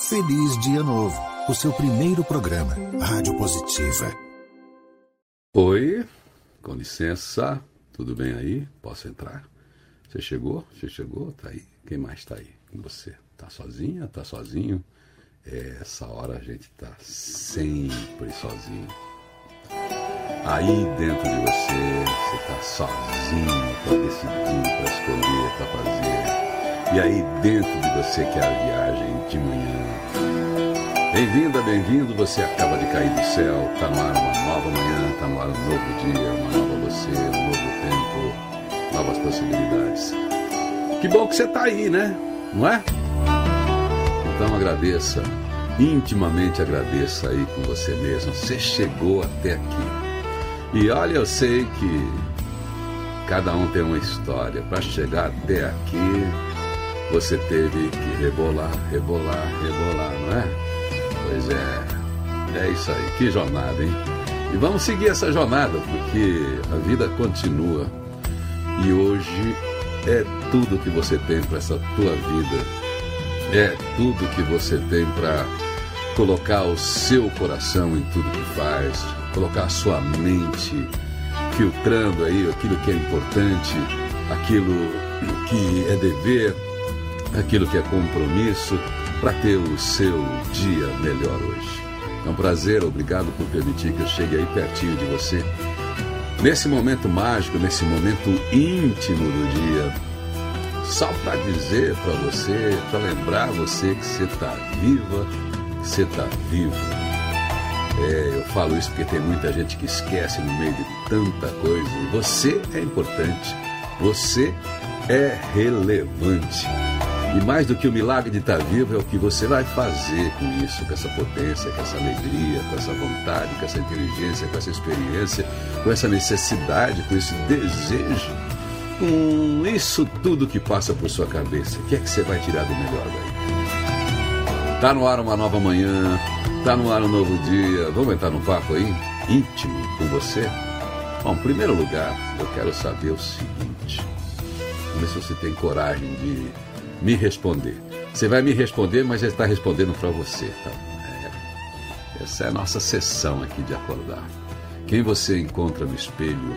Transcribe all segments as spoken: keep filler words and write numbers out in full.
Feliz Dia Novo, o seu primeiro programa, Rádio Positiva. Oi, com licença, tudo bem aí? Posso entrar? Você chegou? Você chegou? Tá aí? Quem mais tá aí? Você? Tá sozinha? Tá sozinho? É, essa hora a gente tá sempre sozinho. Aí dentro de você, você tá sozinho para decidir, para escolher, para fazer. E aí dentro de você que é a viagem de manhã. Bem-vinda, bem-vindo, você acaba de cair do céu. Tá no ar uma nova manhã, tá no ar um novo dia, uma nova você, um novo tempo, novas possibilidades. Que bom que você tá aí, né? Não é? Então agradeça, intimamente agradeça aí com você mesmo. Você chegou até aqui. E olha, eu sei que cada um tem uma história. Para chegar até aqui, você teve que rebolar, rebolar, rebolar, não é? Pois é, é isso aí. Que jornada, hein? E vamos seguir essa jornada, porque a vida continua. E hoje é tudo que você tem para essa tua vida. É tudo que você tem para colocar o seu coração em tudo que faz, colocar a sua mente filtrando aí aquilo que é importante, aquilo que é dever, aquilo que é compromisso, para ter o seu dia melhor hoje. É um prazer, obrigado por permitir que eu chegue aí pertinho de você, nesse momento mágico, nesse momento íntimo do dia, só para dizer para você, para lembrar você que você está viva, que você está vivo. É, eu falo isso porque tem muita gente que esquece no meio de tanta coisa. E você é importante, você é relevante. E mais do que o milagre de estar vivo é o que você vai fazer com isso, com essa potência, com essa alegria, com essa vontade, com essa inteligência, com essa experiência, com essa necessidade, com esse desejo, com isso tudo que passa por sua cabeça. O que é que você vai tirar do melhor daí? Tá no ar uma nova manhã, tá no ar um novo dia. Vamos entrar num papo aí íntimo com você? Bom, em primeiro lugar, eu quero saber o seguinte. Vamos ver se você tem coragem de me responder. Você vai me responder, mas já está respondendo para você, tá? É, essa é a nossa sessão aqui de acordar. Quem você encontra no espelho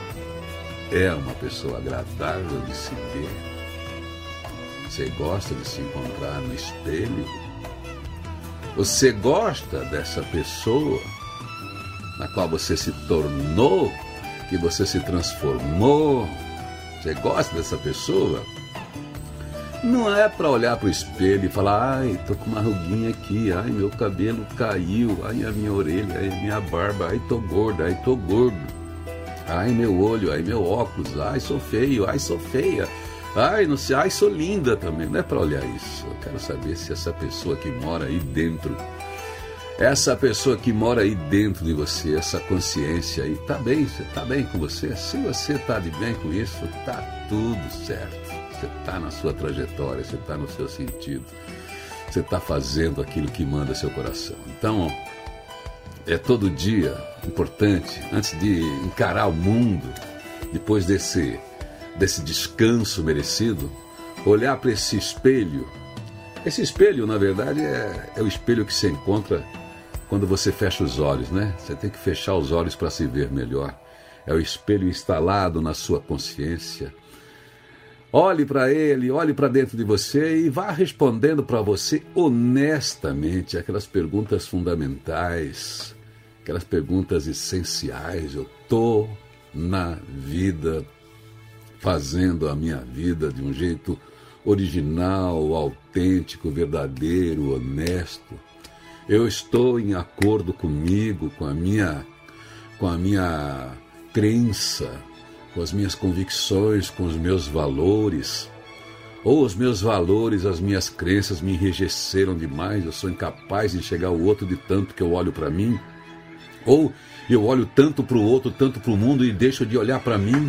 é uma pessoa agradável de se ver? Você gosta de se encontrar no espelho? Você gosta dessa pessoa na qual você se tornou, que você se transformou? Você gosta dessa pessoa? Não é para olhar para o espelho e falar: ai, tô com uma ruguinha aqui, ai, meu cabelo caiu, ai, a minha orelha, ai, a minha barba, ai, tô gorda, ai, tô gordo, ai, meu olho, ai, meu óculos, ai, sou feio, ai, sou feia, ai, não sei, ai, sou linda também. Não é para olhar isso. Eu quero saber se essa pessoa que mora aí dentro, essa pessoa que mora aí dentro de você, essa consciência aí, tá bem, você tá bem com você? Se você tá de bem com isso, tá tudo certo. Você está na sua trajetória, você está no seu sentido, você está fazendo aquilo que manda seu coração. Então, é todo dia importante, antes de encarar o mundo, depois desse, desse descanso merecido, olhar para esse espelho. Esse espelho, na verdade, é, é o espelho que você encontra quando você fecha os olhos, né? Você tem que fechar os olhos para se ver melhor. É o espelho instalado na sua consciência. Olhe para ele, olhe para dentro de você e vá respondendo para você honestamente aquelas perguntas fundamentais, aquelas perguntas essenciais. Eu estou na vida, fazendo a minha vida de um jeito original, autêntico, verdadeiro, honesto. Eu estou em acordo comigo, com a minha, com a minha crença, com as minhas convicções, com os meus valores, ou os meus valores, as minhas crenças me enrijeceram demais, eu sou incapaz de enxergar o outro de tanto que eu olho para mim, ou eu olho tanto para o outro, tanto para o mundo e deixo de olhar para mim.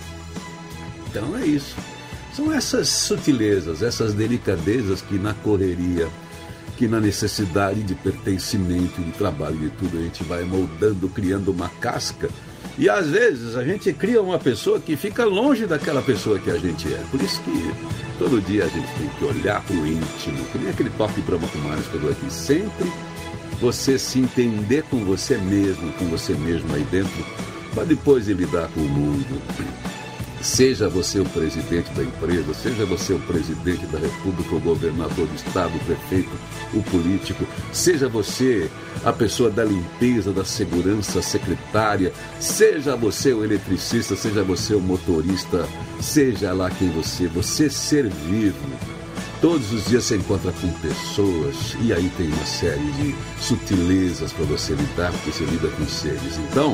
Então é isso. São essas sutilezas, essas delicadezas que na correria, que na necessidade de pertencimento, de trabalho, de tudo, a gente vai moldando, criando uma casca E às vezes a gente cria uma pessoa que fica longe daquela pessoa que a gente é. Por isso que todo dia a gente tem que olhar para o íntimo, que nem aquele toque de Brahma Kumaris que eu dou aqui. Sempre você se entender com você mesmo, com você mesmo aí dentro, para depois de lidar com o mundo. Seja você o presidente da empresa, seja você o presidente da república, o governador do estado, o prefeito, o político, seja você a pessoa da limpeza, da segurança, a secretária, seja você o eletricista, seja você o motorista, seja lá quem você, você ser vivo. Todos os dias você encontra com pessoas e aí tem uma série de sutilezas para você lidar, porque você lida com seres. Então,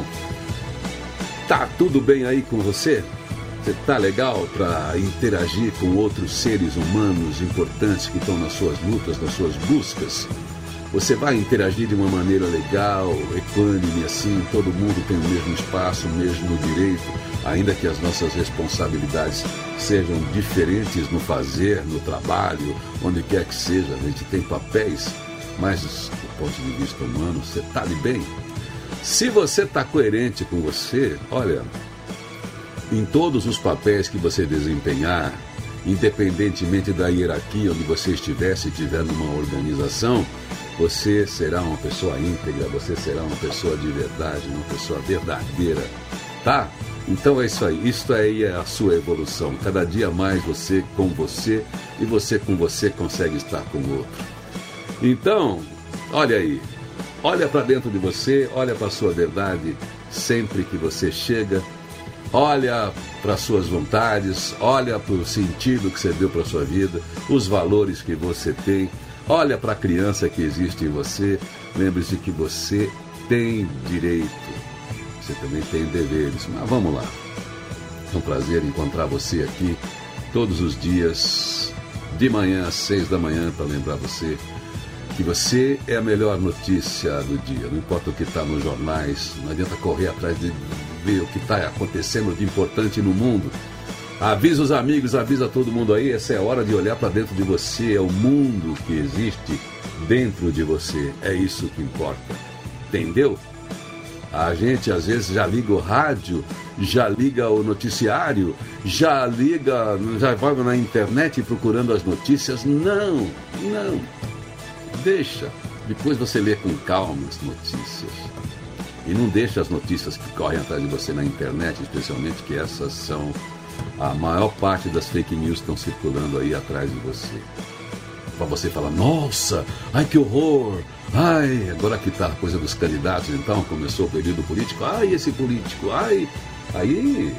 tá tudo bem aí com você? Você tá legal para interagir com outros seres humanos importantes que estão nas suas lutas, nas suas buscas? Você vai interagir de uma maneira legal, equânime, assim, todo mundo tem o mesmo espaço, o mesmo direito, ainda que as nossas responsabilidades sejam diferentes no fazer, no trabalho, onde quer que seja, a gente tem papéis, mas do ponto de vista humano, você tá de bem? Se você tá coerente com você, olha, em todos os papéis que você desempenhar, independentemente da hierarquia onde você estiver, se estiver numa organização, você será uma pessoa íntegra, você será uma pessoa de verdade, uma pessoa verdadeira, tá? Então é isso aí, isso aí é a sua evolução. Cada dia mais você com você e você com você consegue estar com o outro. Então, olha aí, olha para dentro de você, olha para a sua verdade sempre que você chega. Olha para as suas vontades, olha para o sentido que você deu para a sua vida, os valores que você tem, olha para a criança que existe em você, lembre-se que você tem direito, você também tem deveres, mas vamos lá. É um prazer encontrar você aqui todos os dias, de manhã às seis da manhã, para lembrar você que você é a melhor notícia do dia, não importa o que está nos jornais, não adianta correr atrás de ver o que está acontecendo de importante no mundo. Avisa os amigos, avisa todo mundo aí, essa é a hora de olhar para dentro de você, é o mundo que existe dentro de você, é isso que importa, entendeu? A gente às vezes já liga o rádio, já liga o noticiário, já liga, já vai na internet procurando as notícias, não, não. Deixa, depois você lê com calma as notícias. E não deixa as notícias que correm atrás de você na internet, especialmente, que essas são a maior parte das fake news que estão circulando aí atrás de você. Para você falar, nossa, ai que horror, ai, agora que tá a coisa dos candidatos, então começou o período político, ai esse político, ai, aí,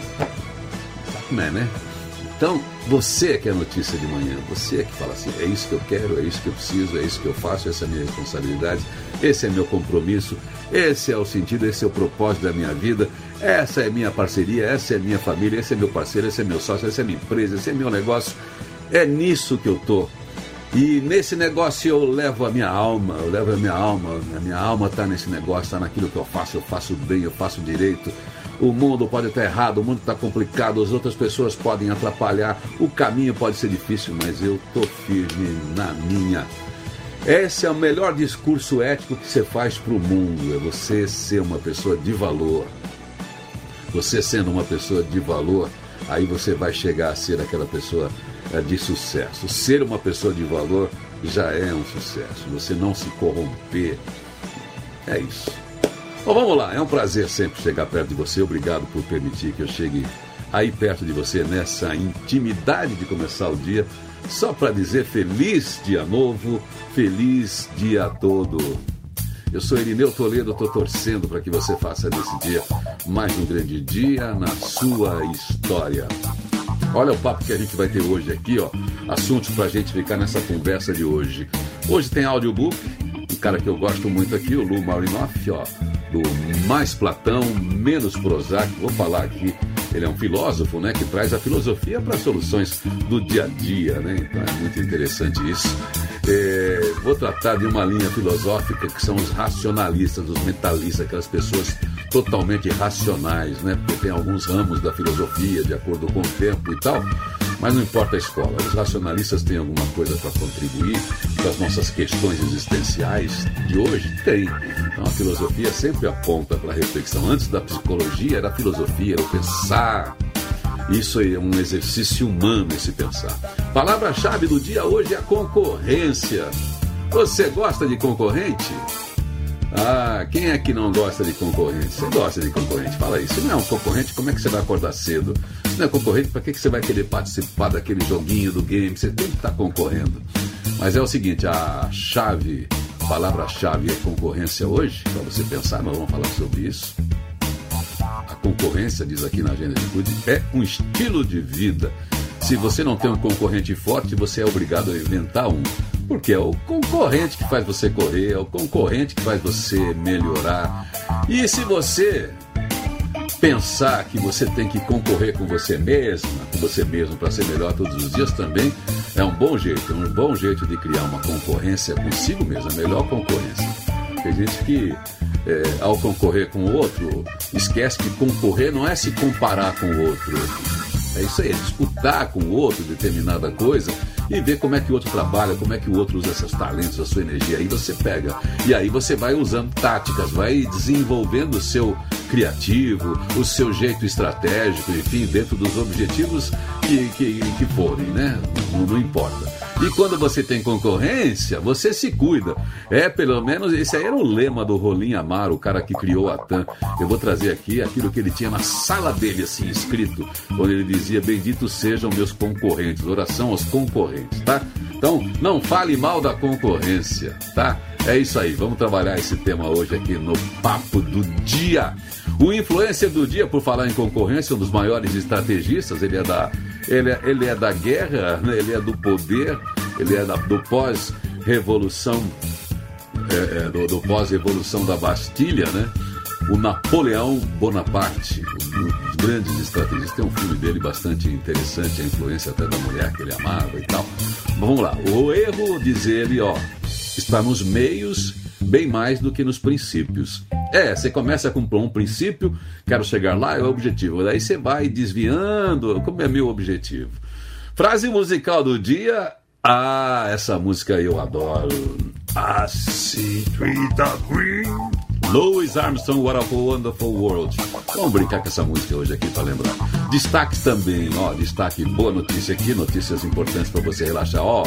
como é, né? Então, você é que é a notícia de manhã, você é que fala assim, é isso que eu quero, é isso que eu preciso, é isso que eu faço, essa é a minha responsabilidade, esse é meu compromisso, esse é o sentido, esse é o propósito da minha vida, essa é minha parceria, essa é minha família, esse é meu parceiro, esse é meu sócio, essa é minha empresa, esse é meu negócio, é nisso que eu tô. E nesse negócio eu levo a minha alma, eu levo a minha alma, a minha alma está nesse negócio, está naquilo que eu faço, eu faço bem, eu faço direito. O mundo pode estar errado, o mundo está complicado, as outras pessoas podem atrapalhar, o caminho pode ser difícil, mas eu estou firme na minha. Esse é o melhor discurso ético que você faz para o mundo, é você ser uma pessoa de valor. Você sendo uma pessoa de valor, aí você vai chegar a ser aquela pessoa de sucesso. Ser uma pessoa de valor já é um sucesso, você não se corromper, é isso. Bom, vamos lá, é um prazer sempre chegar perto de você, obrigado por permitir que eu chegue aí perto de você nessa intimidade de começar o dia, só para dizer feliz dia novo, feliz dia todo. Eu sou Irineu Toledo, estou torcendo para que você faça desse dia mais um grande dia na sua história. Olha o papo que a gente vai ter hoje aqui, ó, assuntos para a gente ficar nessa conversa de hoje. Hoje tem audiobook, um cara que eu gosto muito aqui, o Lou Marinoff, ó, do Mais Platão, Menos Prozac. Vou falar aqui, ele é um filósofo, né, que traz a filosofia para soluções do dia a dia, né, então é muito interessante isso. É, vou tratar de uma linha filosófica que são os racionalistas, os mentalistas, aquelas pessoas totalmente racionais, né, porque tem alguns ramos da filosofia de acordo com o tempo e tal, Mas não importa a escola, os racionalistas têm alguma coisa para contribuir para as nossas questões existenciais de hoje? Tem. Então a filosofia sempre aponta para a reflexão. Antes da psicologia era a filosofia, era o pensar. Isso é um exercício humano, esse pensar. Palavra-chave do dia hoje é a concorrência. Você gosta de concorrente? Ah, quem é que não gosta de concorrente? Você gosta de concorrente? Fala aí. Se não é um concorrente, como é que você vai acordar cedo? Se não é concorrente, para que você vai querer participar daquele joguinho do game? Você tem que estar concorrendo. Mas é o seguinte, a chave, a palavra-chave é concorrência hoje, para você pensar, nós vamos falar sobre isso. A concorrência, diz aqui na Agenda de Cuide, é um estilo de vida. Se você não tem um concorrente forte, você é obrigado a inventar um. Porque é o concorrente que faz você correr, é o concorrente que faz você melhorar. E se você pensar que você tem que concorrer com você mesma, com você mesmo para ser melhor todos os dias, também é um bom jeito, é um bom jeito de criar uma concorrência consigo mesmo, a melhor concorrência. Tem gente que, é, ao concorrer com o outro, esquece que concorrer não é se comparar com o outro. É isso aí, é disputar com o outro determinada coisa e ver como é que o outro trabalha, como é que o outro usa seus talentos, a sua energia. Aí você pega. E aí você vai usando táticas, vai desenvolvendo o seu criativo, o seu jeito estratégico, enfim, dentro dos objetivos que, que, que forem, né? Não, não importa. E quando você tem concorrência, você se cuida. É, pelo menos, esse aí era o lema do Rolim Amaro, o cara que criou a TAM. Eu vou trazer aqui aquilo que ele tinha na sala dele, assim, escrito, onde ele dizia: benditos sejam meus concorrentes, oração aos concorrentes, tá? Então, não fale mal da concorrência, tá? É isso aí, vamos trabalhar esse tema hoje aqui no Papo do Dia. O influencer do dia, por falar em concorrência, um dos maiores estrategistas, ele é da, ele é, ele é da guerra, né? Ele é do poder, ele é da, do pós-revolução, é, é, do, do pós-revolução da Bastilha, né? O Napoleão Bonaparte, um dos grandes estrategistas. Tem um filme dele bastante interessante, a influência até da mulher que ele amava e tal. Mas vamos lá, o erro, diz ele, ó, está nos meios bem mais do que nos princípios. É, você começa com um princípio, quero chegar lá, é o objetivo. Daí você vai desviando, como é meu objetivo. Frase musical do dia. Ah, essa música eu adoro. I see trees of green. Louis Armstrong, What a Wonderful World. Vamos brincar com essa música hoje aqui para lembrar. Destaques também, ó, destaque, boa notícia aqui, notícias importantes para você relaxar, ó.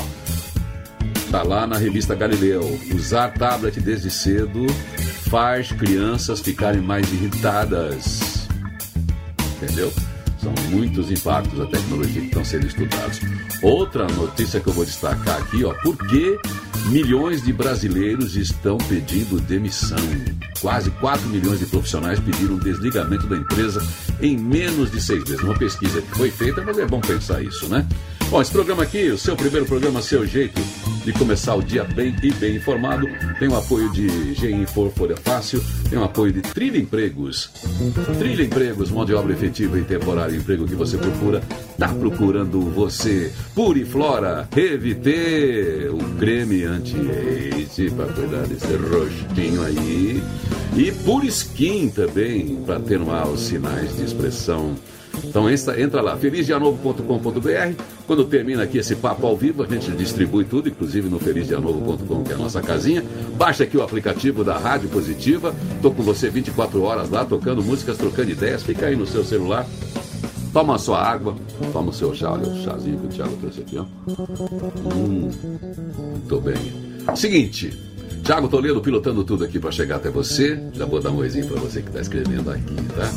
Tá lá na revista Galileu. Usar tablet desde cedo faz crianças ficarem mais irritadas. Entendeu? São muitos impactos da tecnologia que estão sendo estudados. Outra notícia que eu vou destacar aqui, ó, por que milhões de brasileiros estão pedindo demissão? Quase quatro milhões de profissionais pediram desligamento da empresa em menos de seis meses. Uma pesquisa que foi feita, mas é bom pensar isso, né? Bom, esse programa aqui, o seu primeiro programa, seu jeito de começar o dia bem e bem informado, tem o apoio de G I For Folha Fácil, tem o apoio de Trilha Empregos. Trilha Empregos, mão de obra efetiva e temporária, emprego que você procura, tá procurando você. Puriflora, Reviter, o creme anti-age para cuidar desse rostinho aí. E Puriskin também, para atenuar os sinais de expressão. Então entra, entra lá, feliz dia novo ponto com ponto b r. Quando termina aqui esse papo ao vivo, a gente distribui tudo, inclusive no feliz dia novo ponto com, que é a nossa casinha. Baixa aqui o aplicativo da Rádio Positiva. Tô com você vinte e quatro horas lá, tocando músicas, trocando ideias. Fica aí no seu celular, toma a sua água, toma o seu chá, olha o chazinho que o Thiago trouxe aqui, ó. Hum, muito bem. Seguinte, Thiago Toledo pilotando tudo aqui para chegar até você. Já vou dar um oizinho para você que está escrevendo aqui, tá?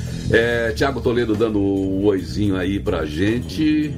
É, Thiago Toledo dando um oizinho aí pra gente.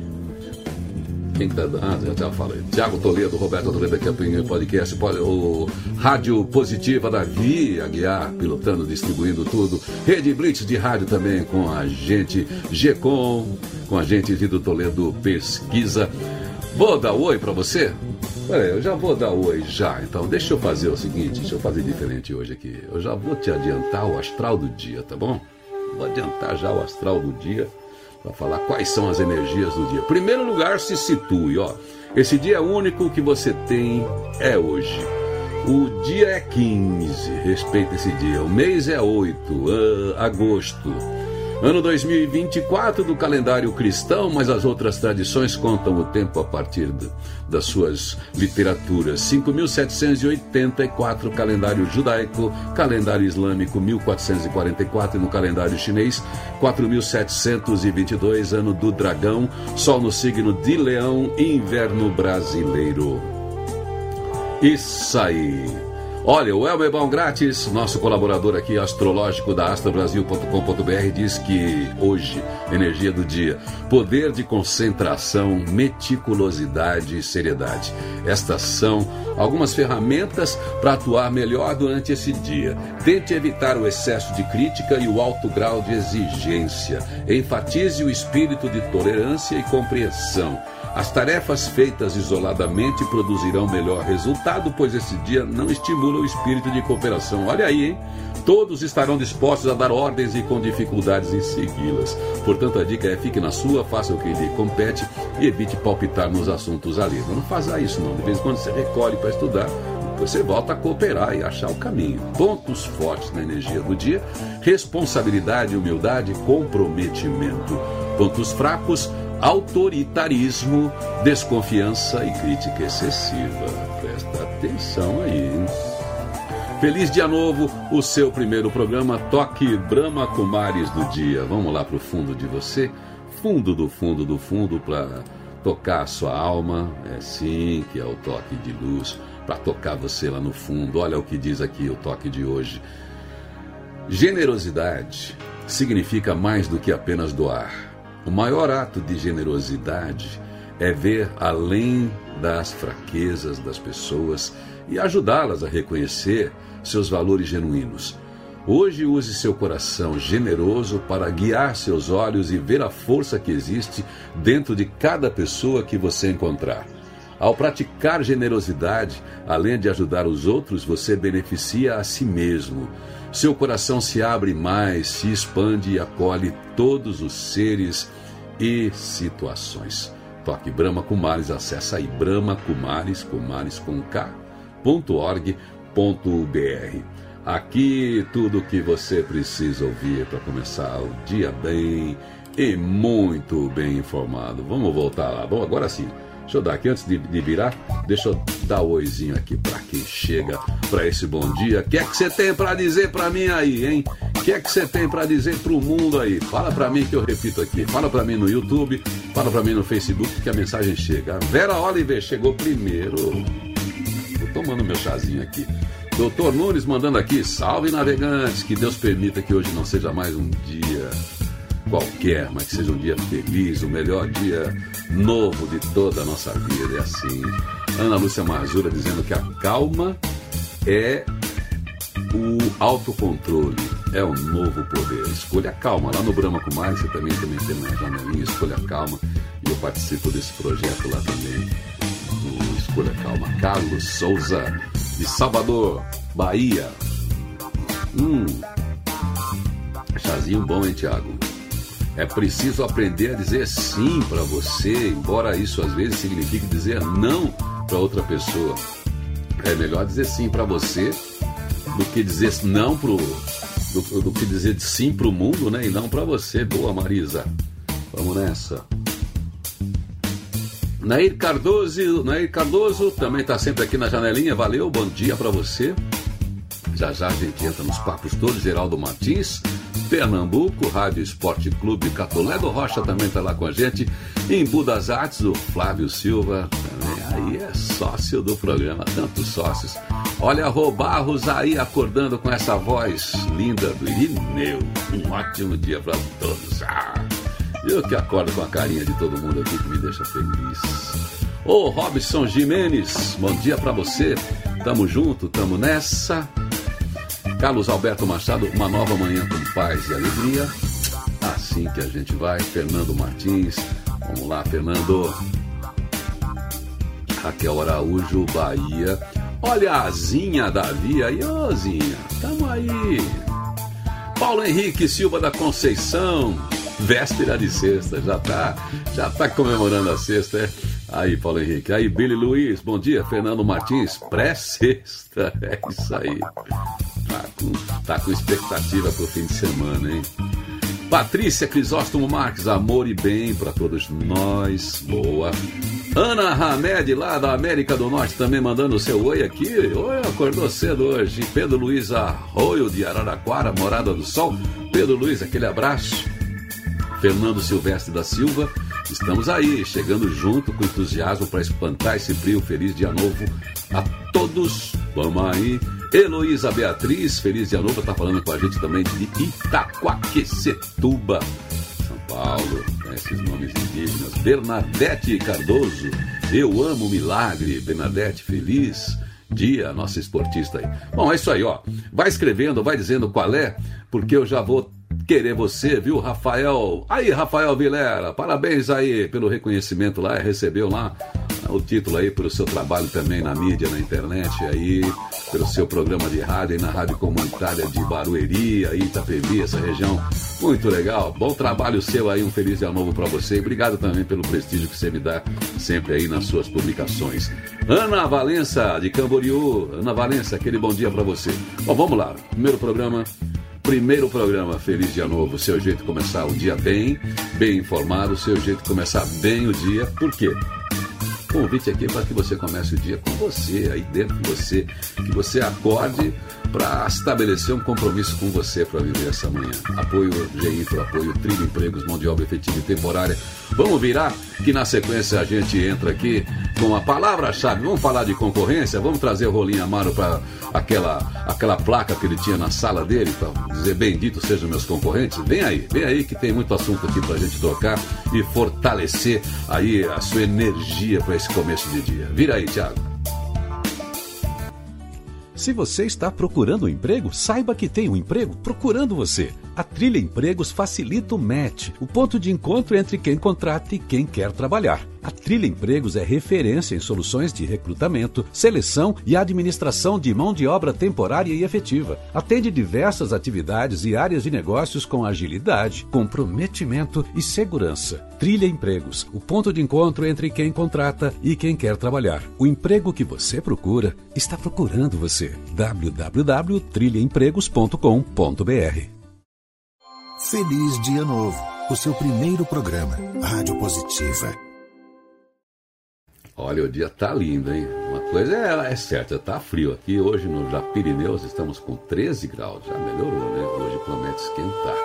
Quem que tá dando? Ah, já falei. Thiago Toledo, Roberto Toledo aqui no podcast, o Rádio Positiva, Davi Aguiar, pilotando, distribuindo tudo. Rede Blitz de rádio também com a gente, G-Com, com a gente Vido Toledo Pesquisa. Vou dar oi pra você? Peraí, eu já vou dar oi já. Então deixa eu fazer o seguinte, deixa eu fazer diferente hoje aqui. Eu já vou te adiantar o astral do dia, tá bom? Vou adiantar já o astral do dia para falar quais são as energias do dia. Primeiro lugar, se situe, ó. Esse dia único que você tem é hoje. O dia é quinze, respeita esse dia. O mês é oito, uh, agosto. Ano dois mil e vinte e quatro do calendário cristão, mas as outras tradições contam o tempo a partir de, das suas literaturas. cinco mil setecentos e oitenta e quatro, calendário judaico, calendário islâmico mil quatrocentos e quarenta e quatro e no calendário chinês quatro mil setecentos e vinte e dois, ano do dragão, sol no signo de Leão, inverno brasileiro. Isso aí. Olha, o Elber Baumgratz, nosso colaborador aqui astrológico da astro brasil ponto com ponto b r, diz que hoje, energia do dia, poder de concentração, meticulosidade e seriedade. Estas são algumas ferramentas para atuar melhor durante esse dia. Tente evitar o excesso de crítica e o alto grau de exigência. Enfatize o espírito de tolerância e compreensão. As tarefas feitas isoladamente produzirão melhor resultado, pois esse dia não estimula o espírito de cooperação. Olha aí, hein? Todos estarão dispostos a dar ordens e com dificuldades em segui-las. Portanto, a dica é: fique na sua, faça o que lhe compete e evite palpitar nos assuntos alheios. Não faça isso não. De vez em quando você recolhe para estudar, depois você volta a cooperar e achar o caminho. Pontos fortes na energia do dia: responsabilidade, humildade, comprometimento. Pontos fracos: autoritarismo, desconfiança e crítica excessiva. Presta atenção aí, hein? Feliz dia novo, o seu primeiro programa Toque Brahma Kumaris do dia. Vamos lá pro fundo de você, fundo do fundo do fundo, para tocar a sua alma. É sim, que é o toque de luz, para tocar você lá no fundo. Olha o que diz aqui o toque de hoje. Generosidade significa mais do que apenas doar. O maior ato de generosidade é ver além das fraquezas das pessoas e ajudá-las a reconhecer seus valores genuínos. Hoje use seu coração generoso para guiar seus olhos e ver a força que existe dentro de cada pessoa que você encontrar. Ao praticar generosidade, além de ajudar os outros, você beneficia a si mesmo. Seu coração se abre mais, se expande e acolhe todos os seres e situações. Toque Brahma Kumaris, acessa aí Brahma Kumaris, Kumaris com K, ponto org ponto br. Aqui tudo o que você precisa ouvir para começar o dia bem e muito bem informado. Vamos voltar lá. Bom, agora sim. Deixa eu dar aqui, antes de, de virar, deixa eu dar o oizinho aqui para quem chega para esse bom dia. O que é que você tem para dizer para mim aí, hein? O que é que você tem para dizer pro mundo aí? Fala para mim que eu repito aqui. Fala para mim no YouTube, fala para mim no Facebook que a mensagem chega. A Vera Oliver chegou primeiro. Tô tomando meu chazinho aqui. Doutor Nunes mandando aqui: salve navegantes, que Deus permita que hoje não seja mais um dia qualquer, mas que seja um dia feliz, o melhor dia novo de toda a nossa vida. É assim. Ana Lúcia Marzura dizendo que a calma é o autocontrole, é o novo poder. Escolha a calma. Lá no Brahma Kumaris você também, também tem uma janelinha, Escolha a Calma, e eu participo desse projeto lá também, do Escolha a Calma. Carlos Souza, de Salvador, Bahia. Hum, chazinho bom, hein, Tiago? É preciso aprender a dizer sim para você, embora isso às vezes signifique dizer não para outra pessoa. É melhor dizer sim para você do que dizer não pro, do, do que dizer sim para o mundo, né? E não para você. Boa, Marisa. Vamos nessa. Nair Cardoso, Nair Cardoso também está sempre aqui na janelinha. Valeu, bom dia para você. Já já a gente entra nos papos todos. Geraldo Martins, Pernambuco, Rádio Esporte Clube Catolé do Rocha também está lá com a gente. Em Budas Artes, o Flávio Silva também, aí é sócio do programa, tantos sócios. Olha, Rô Barros aí acordando com essa voz linda do Irineu. Um ótimo dia para todos. Ah, eu que acordo com a carinha de todo mundo aqui, que me deixa feliz. Ô Robson Jimenez, bom dia para você. Tamo junto, tamo nessa. Carlos Alberto Machado, uma nova manhã com paz e alegria. Assim que a gente vai. Fernando Martins, vamos lá, Fernando. Raquel Araújo, Bahia. Olha a Zinha Davi aí, ô Zinha, tamo aí. Paulo Henrique Silva da Conceição, véspera de sexta, já tá, já tá comemorando a sexta, é? Aí, Paulo Henrique. Aí, Billy Luiz, bom dia. Fernando Martins, pré-sexta, é isso aí. Tá com, tá com expectativa pro fim de semana, hein? Patrícia Crisóstomo Marques, amor e bem para todos nós. Boa. Ana Hamed, lá da América do Norte, também mandando o seu oi aqui. Oi, acordou cedo hoje. Pedro Luiz Arroio, de Araraquara, Morada do Sol. Pedro Luiz, aquele abraço. Fernando Silvestre da Silva, estamos aí, chegando junto com entusiasmo para espantar esse frio. Feliz dia novo a todos. Vamos aí. Heloísa Beatriz, feliz dia novo, está falando com a gente também de Itaquaquecetuba, São Paulo, né, esses nomes indígenas. Bernadette Cardoso, eu amo o milagre. Bernadette, feliz dia, nossa esportista aí. Bom, é isso aí, ó. Vai escrevendo, vai dizendo qual é, porque eu já vou querer você, viu, Rafael? Aí, Rafael Vilera, parabéns aí pelo reconhecimento lá, recebeu lá o título aí pelo seu trabalho também na mídia, na internet, aí, pelo seu programa de rádio aí na Rádio Comunitária de Barueri, aí, Itapevi, essa região, muito legal, bom trabalho seu aí, um feliz dia novo para você, e obrigado também pelo prestígio que você me dá sempre aí nas suas publicações. Ana Valença, de Camboriú, Ana Valença, aquele bom dia para você. Bom, vamos lá, primeiro programa, Primeiro programa, feliz dia novo, seu jeito de começar o dia bem, bem informado, seu jeito de começar bem o dia, por quê? Convite aqui para que você comece o dia com você, aí dentro de você, que você acorde para estabelecer um compromisso com você para viver essa manhã. Apoio G I F, apoio Trilha Empregos, mão de obra efetiva e temporária. Vamos virar, que na sequência a gente entra aqui com a palavra-chave. Vamos falar de concorrência, vamos trazer o Rolinho Amaro para aquela, aquela placa que ele tinha na sala dele, para dizer bendito sejam meus concorrentes. Vem aí, vem aí que tem muito assunto aqui para a gente trocar e fortalecer aí a sua energia para esse começo de dia. Vira aí, Thiago. Se você está procurando um emprego, saiba que tem um emprego procurando você. A Trilha Empregos facilita o match, o ponto de encontro entre quem contrata e quem quer trabalhar. A Trilha Empregos é referência em soluções de recrutamento, seleção e administração de mão de obra temporária e efetiva. Atende diversas atividades e áreas de negócios com agilidade, comprometimento e segurança. Trilha Empregos, o ponto de encontro entre quem contrata e quem quer trabalhar. O emprego que você procura está procurando você. w w w ponto trilha empregos ponto com ponto b r. Feliz Dia Novo, o seu primeiro programa, Rádio Positiva. Olha, o dia tá lindo, hein? Uma coisa é, é certa, tá frio aqui. Hoje no Japirineus estamos com treze graus, já melhorou, né? Hoje promete esquentar.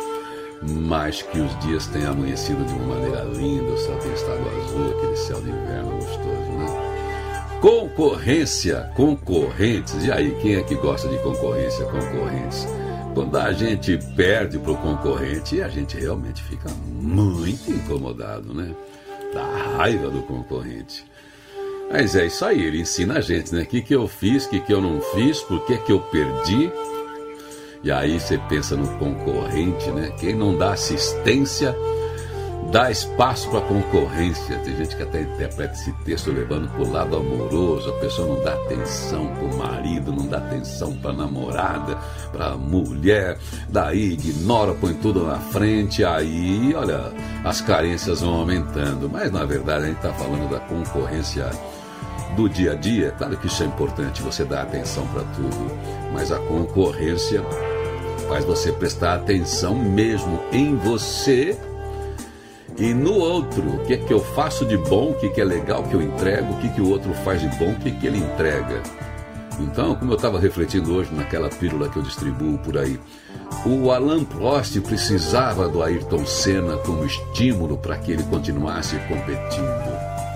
Mas que os dias tenham amanhecido de uma maneira linda, o céu tem estado azul, aquele céu de inverno gostoso, né? Concorrência, concorrentes. E aí, quem é que gosta de concorrência, concorrentes? Quando a gente perde pro concorrente, a gente realmente fica muito incomodado, né? Da raiva do concorrente. Mas é isso aí, ele ensina a gente, né? O que, que eu fiz, o que, que eu não fiz, por que, que eu perdi. E aí você pensa no concorrente, né? Quem não dá assistência, dá espaço para concorrência. Tem gente que até interpreta esse texto levando para o lado amoroso. A pessoa não dá atenção para o marido, não dá atenção para a namorada, para a mulher. Daí ignora, põe tudo na frente. Aí, olha, as carências vão aumentando. Mas, na verdade, a gente está falando da concorrência do dia a dia. Claro que isso é importante, você dá atenção para tudo. Mas a concorrência faz você prestar atenção mesmo em você e no outro. O que é que eu faço de bom, o que, que é legal que eu entrego, o que, que o outro faz de bom, o que, que ele entrega. Então, como eu estava refletindo hoje naquela pílula que eu distribuo por aí, o Alain Prost precisava do Ayrton Senna como estímulo para que ele continuasse competindo.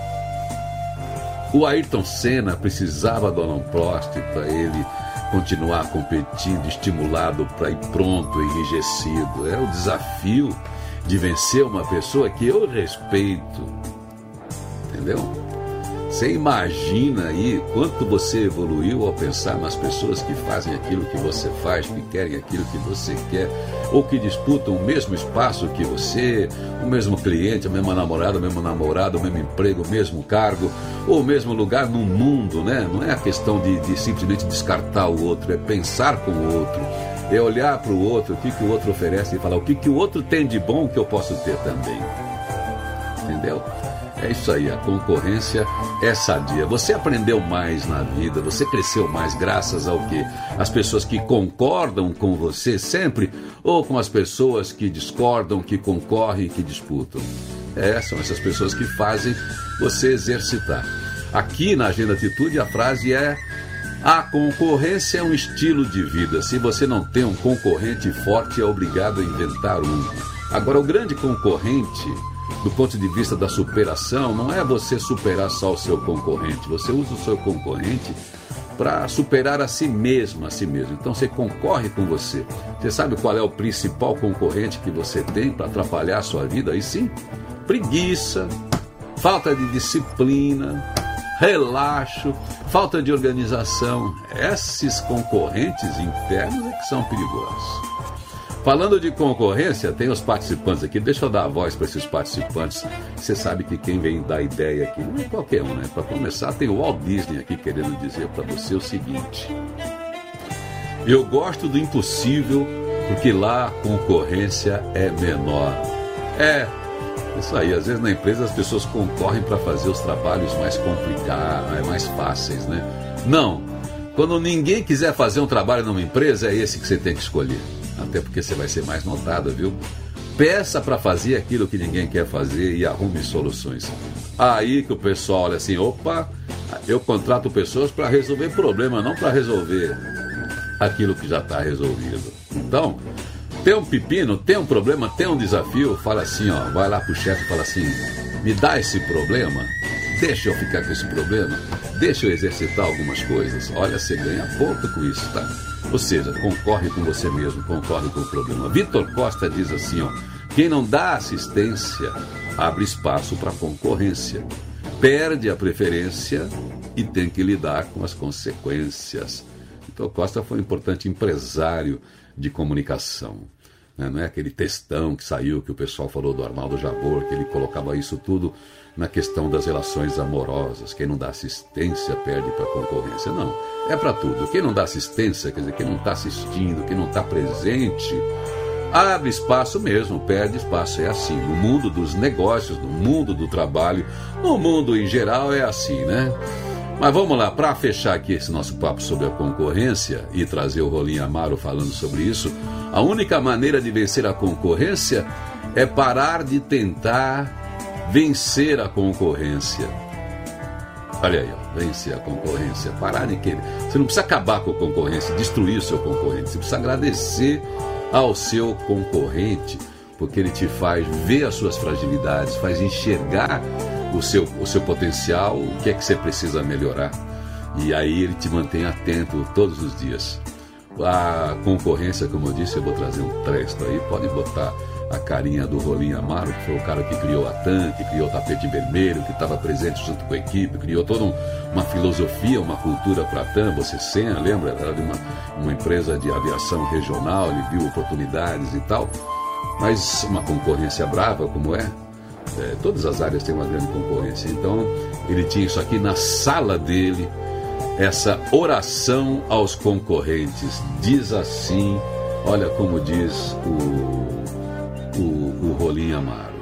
O Ayrton Senna precisava do Alain Prost para ele continuar competindo, estimulado para ir pronto, enrijecido. É o desafio de vencer uma pessoa que eu respeito. Entendeu? Você imagina aí quanto você evoluiu ao pensar nas pessoas que fazem aquilo que você faz, que querem aquilo que você quer, ou que disputam o mesmo espaço que você, o mesmo cliente, a mesma namorada, o mesmo namorado, o mesmo emprego, o mesmo cargo, ou o mesmo lugar no mundo, né? Não é a questão de, de simplesmente descartar o outro, é pensar com o outro, é olhar para o outro, o que, que o outro oferece e falar o que, que o outro tem de bom que eu posso ter também. Entendeu? É isso aí, a concorrência é sadia. Você aprendeu mais na vida, você cresceu mais graças ao quê? As pessoas que concordam com você sempre, ou com as pessoas que discordam, que concorrem, que disputam. É, são essas pessoas que fazem você exercitar. Aqui na Agenda Atitude a frase é: a concorrência é um estilo de vida. Se você não tem um concorrente forte, é obrigado a inventar um. Agora, o grande concorrente, do ponto de vista da superação, não é você superar só o seu concorrente. Você usa o seu concorrente para superar a si mesmo, a si mesmo. Então você concorre com você. Você sabe qual é o principal concorrente que você tem para atrapalhar a sua vida? Aí sim, preguiça, falta de disciplina, relaxo, falta de organização. Esses concorrentes internos é que são perigosos. Falando de concorrência, tem os participantes aqui. Deixa eu dar a voz para esses participantes. Você sabe que quem vem dar ideia aqui não é qualquer um, né? Para começar, tem o Walt Disney aqui querendo dizer para você o seguinte: eu gosto do impossível porque lá a concorrência é menor. É, isso aí. Às vezes na empresa as pessoas concorrem para fazer os trabalhos mais complicados, mais fáceis, né? Não. Quando ninguém quiser fazer um trabalho numa empresa, é esse que você tem que escolher. Até porque você vai ser mais notado, viu? Peça para fazer aquilo que ninguém quer fazer e arrume soluções. Aí que o pessoal olha assim: opa, eu contrato pessoas para resolver problema, não para resolver aquilo que já está resolvido. Então, tem um pepino, tem um problema, tem um desafio, fala assim, ó, vai lá pro chefe e fala assim: me dá esse problema, deixa eu ficar com esse problema, deixa eu exercitar algumas coisas. Olha, você ganha pouco com isso, tá? Ou seja, concorre com você mesmo, concorre com o problema. Vitor Costa diz assim, ó: quem não dá assistência abre espaço para concorrência, perde a preferência e tem que lidar com as consequências. Vitor Costa foi um importante empresário de comunicação, né? Não é aquele textão que saiu, que o pessoal falou do Arnaldo Jabor, que ele colocava isso tudo na questão das relações amorosas. Quem não dá assistência perde para a concorrência. Não, é para tudo. Quem não dá assistência, quer dizer, quem não está assistindo, quem não está presente, abre espaço mesmo, perde espaço. É assim, no mundo dos negócios, no mundo do trabalho, no mundo em geral é assim, né? Mas vamos lá, para fechar aqui esse nosso papo sobre a concorrência e trazer o Rolim Amaro falando sobre isso, a única maneira de vencer a concorrência é parar de tentar vencer a concorrência. Olha aí, ó, vencer a concorrência, parar de querer. Você não precisa acabar com a concorrência, destruir o seu concorrente. Você precisa agradecer ao seu concorrente, porque ele te faz ver as suas fragilidades, faz enxergar o seu, o seu potencial, o que é que você precisa melhorar. E aí ele te mantém atento todos os dias. A concorrência, como eu disse, eu vou trazer um texto aí, pode botar a carinha do Rolim Amaro, que foi o cara que criou a TAM, que criou o Tapete Vermelho, que estava presente junto com a equipe, criou toda um, uma filosofia, uma cultura para a TAM. Você Senna, lembra? Era de uma, uma empresa de aviação regional, ele viu oportunidades e tal, mas uma concorrência brava como é, é, todas as áreas têm uma grande concorrência. Então ele tinha isso aqui na sala dele, essa oração aos concorrentes. Diz assim, olha como diz o O, o Rolim Amaro: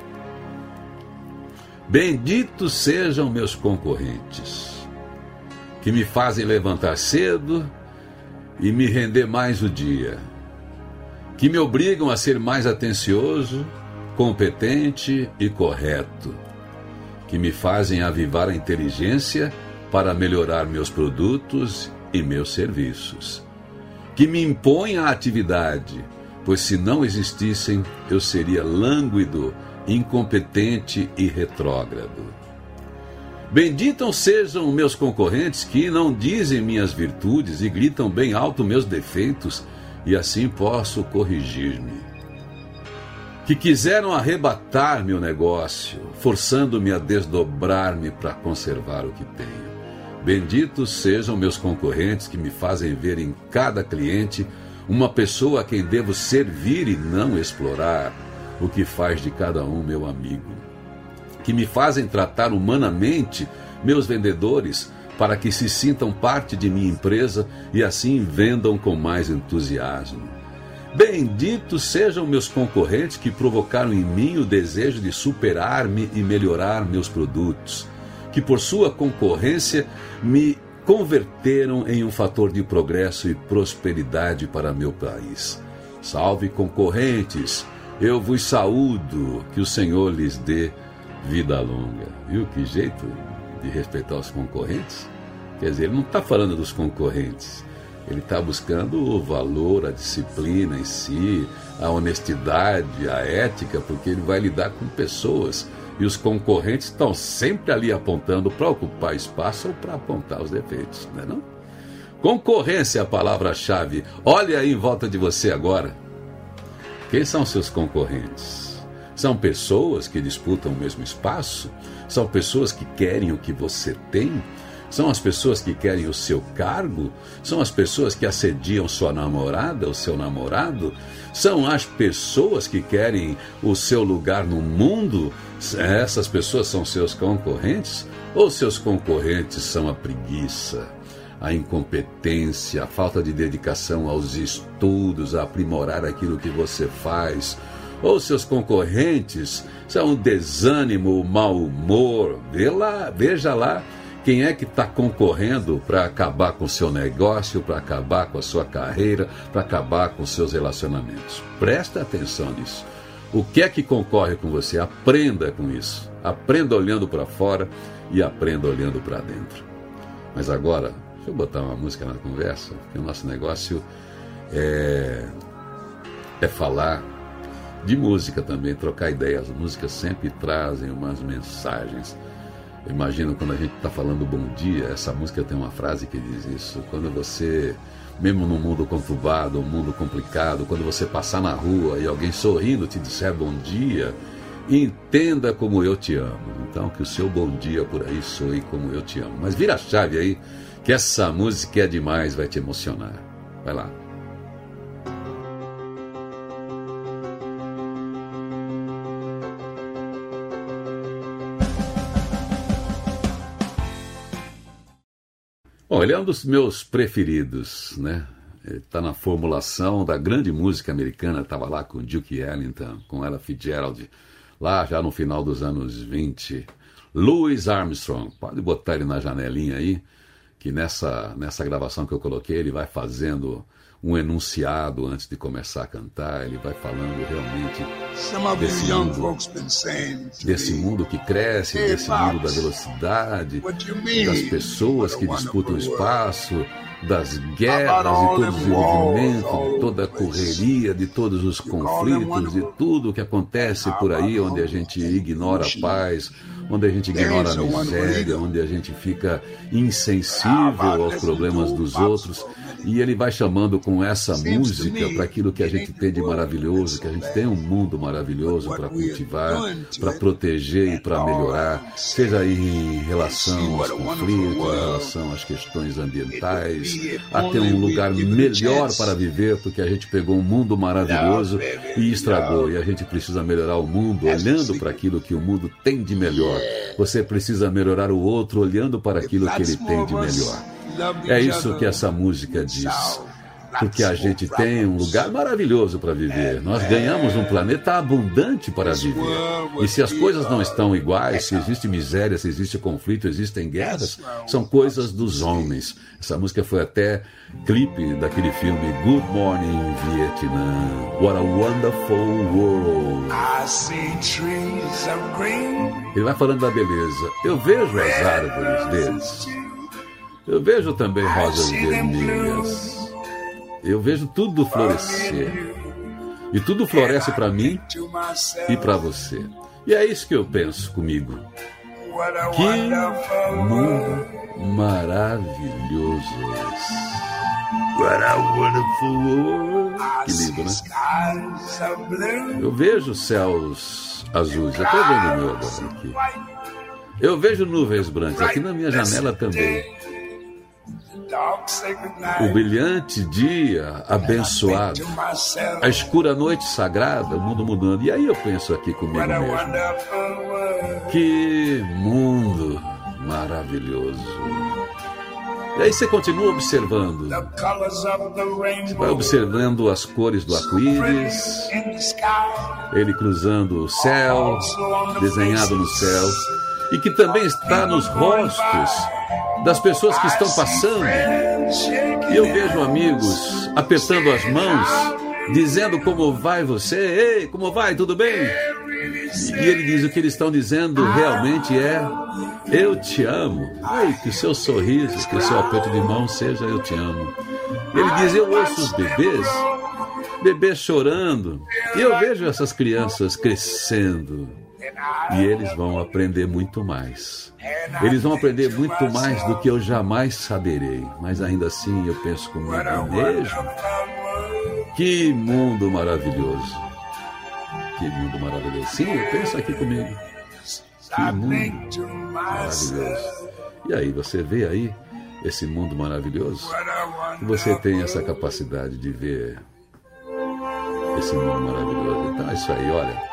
benditos sejam meus concorrentes, que me fazem levantar cedo e me render mais o dia, que me obrigam a ser mais atencioso, competente e correto, que me fazem avivar a inteligência para melhorar meus produtos e meus serviços, que me impõem a atividade, pois se não existissem, eu seria lânguido, incompetente e retrógrado. Benditos sejam meus concorrentes que não dizem minhas virtudes e gritam bem alto meus defeitos, e assim posso corrigir-me. Que quiseram arrebatar meu negócio, forçando-me a desdobrar-me para conservar o que tenho. Benditos sejam meus concorrentes que me fazem ver em cada cliente uma pessoa a quem devo servir e não explorar, o que faz de cada um meu amigo. Que me fazem tratar humanamente meus vendedores, para que se sintam parte de minha empresa e assim vendam com mais entusiasmo. Benditos sejam meus concorrentes que provocaram em mim o desejo de superar-me e melhorar meus produtos, que por sua concorrência me converteram em um fator de progresso e prosperidade para meu país. Salve concorrentes, eu vos saúdo, que o Senhor lhes dê vida longa. Viu que jeito de respeitar os concorrentes? Quer dizer, ele não está falando dos concorrentes, ele está buscando o valor, a disciplina em si, a honestidade, a ética, porque ele vai lidar com pessoas. E os concorrentes estão sempre ali apontando para ocupar espaço ou para apontar os defeitos, não é não? Concorrência é a palavra-chave. Olha aí em volta de você agora. Quem são seus concorrentes? São pessoas que disputam o mesmo espaço? São pessoas que querem o que você tem? São as pessoas que querem o seu cargo? São as pessoas que assediam sua namorada, o seu namorado? São as pessoas que querem o seu lugar no mundo? Essas pessoas são seus concorrentes? Ou seus concorrentes são a preguiça, a incompetência, a falta de dedicação aos estudos, a aprimorar aquilo que você faz? Ou seus concorrentes são o desânimo, o mau humor? Vê lá, veja lá. Quem é que está concorrendo para acabar com o seu negócio, para acabar com a sua carreira, para acabar com os seus relacionamentos? Presta atenção nisso. O que é que concorre com você? Aprenda com isso. Aprenda olhando para fora e aprenda olhando para dentro. Mas agora, deixa eu botar uma música na conversa, porque o nosso negócio é, é falar de música também, trocar ideias. As músicas sempre trazem umas mensagens. Eu imagino quando a gente está falando bom dia, essa música tem uma frase que diz isso. Quando você, mesmo num mundo conturbado, um mundo complicado, quando você passar na rua e alguém sorrindo te disser bom dia, entenda como eu te amo. Então que o seu bom dia por aí soe como eu te amo. Mas vira a chave aí, que essa música é demais, vai te emocionar. Vai lá. Bom, ele é um dos meus preferidos, né? Ele está na formulação da grande música americana, estava lá com Duke Ellington, com Ella Fitzgerald, lá já no final dos anos vinte. Louis Armstrong, pode botar ele na janelinha aí, que nessa, nessa gravação que eu coloquei, ele vai fazendo um enunciado antes de começar a cantar, ele vai falando realmente desse mundo, desse mundo que cresce, desse mundo da velocidade, das pessoas que disputam espaço, das guerras, de todo o desenvolvimento, de toda a correria, de todos os conflitos, de tudo que acontece por aí, onde a gente ignora a paz, onde a gente ignora a miséria, onde a gente fica insensível aos problemas dos outros. E ele vai chamando com essa música para aquilo que a gente tem de maravilhoso, que a gente tem um mundo maravilhoso para cultivar, para proteger e para melhorar, seja aí em relação aos conflitos, em relação às questões ambientais, a ter um lugar melhor para viver, porque a gente pegou um mundo maravilhoso e estragou, e a gente precisa melhorar o mundo olhando para aquilo que o mundo tem de melhor. Você precisa melhorar o outro olhando para aquilo que ele tem de melhor. É isso que essa música diz, porque a gente tem um lugar maravilhoso para viver. Nós ganhamos um planeta abundante para viver. E se as coisas não estão iguais, se existe miséria, se existe conflito, existem guerras, são coisas dos homens. Essa música foi até clipe daquele filme Good Morning Vietnam. What a Wonderful World. Ele vai falando da beleza. Eu vejo as árvores deles. Eu vejo também rosas vermelhas. Eu vejo tudo florescer. E tudo floresce para mim e para você. E é isso que eu penso comigo. Que mundo maravilhoso esse. What a wonderful world. Que lindo, né? Eu vejo céus azuis. Eu estou vendo o meu agora aqui. Eu vejo nuvens brancas aqui na minha janela também. O brilhante dia abençoado, a escura noite sagrada, o mundo mudando. E aí eu penso aqui comigo mesmo, que mundo maravilhoso. E aí você continua observando. Você vai observando as cores do arco-íris, ele cruzando o céu, desenhado no céu, e que também está nos rostos das pessoas que estão passando. E eu vejo amigos apertando as mãos, dizendo como vai você, ei, como vai, tudo bem? E ele diz, o que eles estão dizendo realmente é, eu te amo. Ai, que o seu sorriso, que o seu aperto de mão seja eu te amo. Ele diz, eu ouço os bebês, bebês chorando, e eu vejo essas crianças crescendo. E eles vão aprender muito mais. Eles vão aprender muito mais do que eu jamais saberei. Mas ainda assim eu penso comigo mesmo. Que mundo maravilhoso. Que mundo maravilhoso. Sim, eu penso aqui comigo. Que mundo maravilhoso. E aí, você vê aí esse mundo maravilhoso? E você tem essa capacidade de ver esse mundo maravilhoso. Então é isso aí, olha.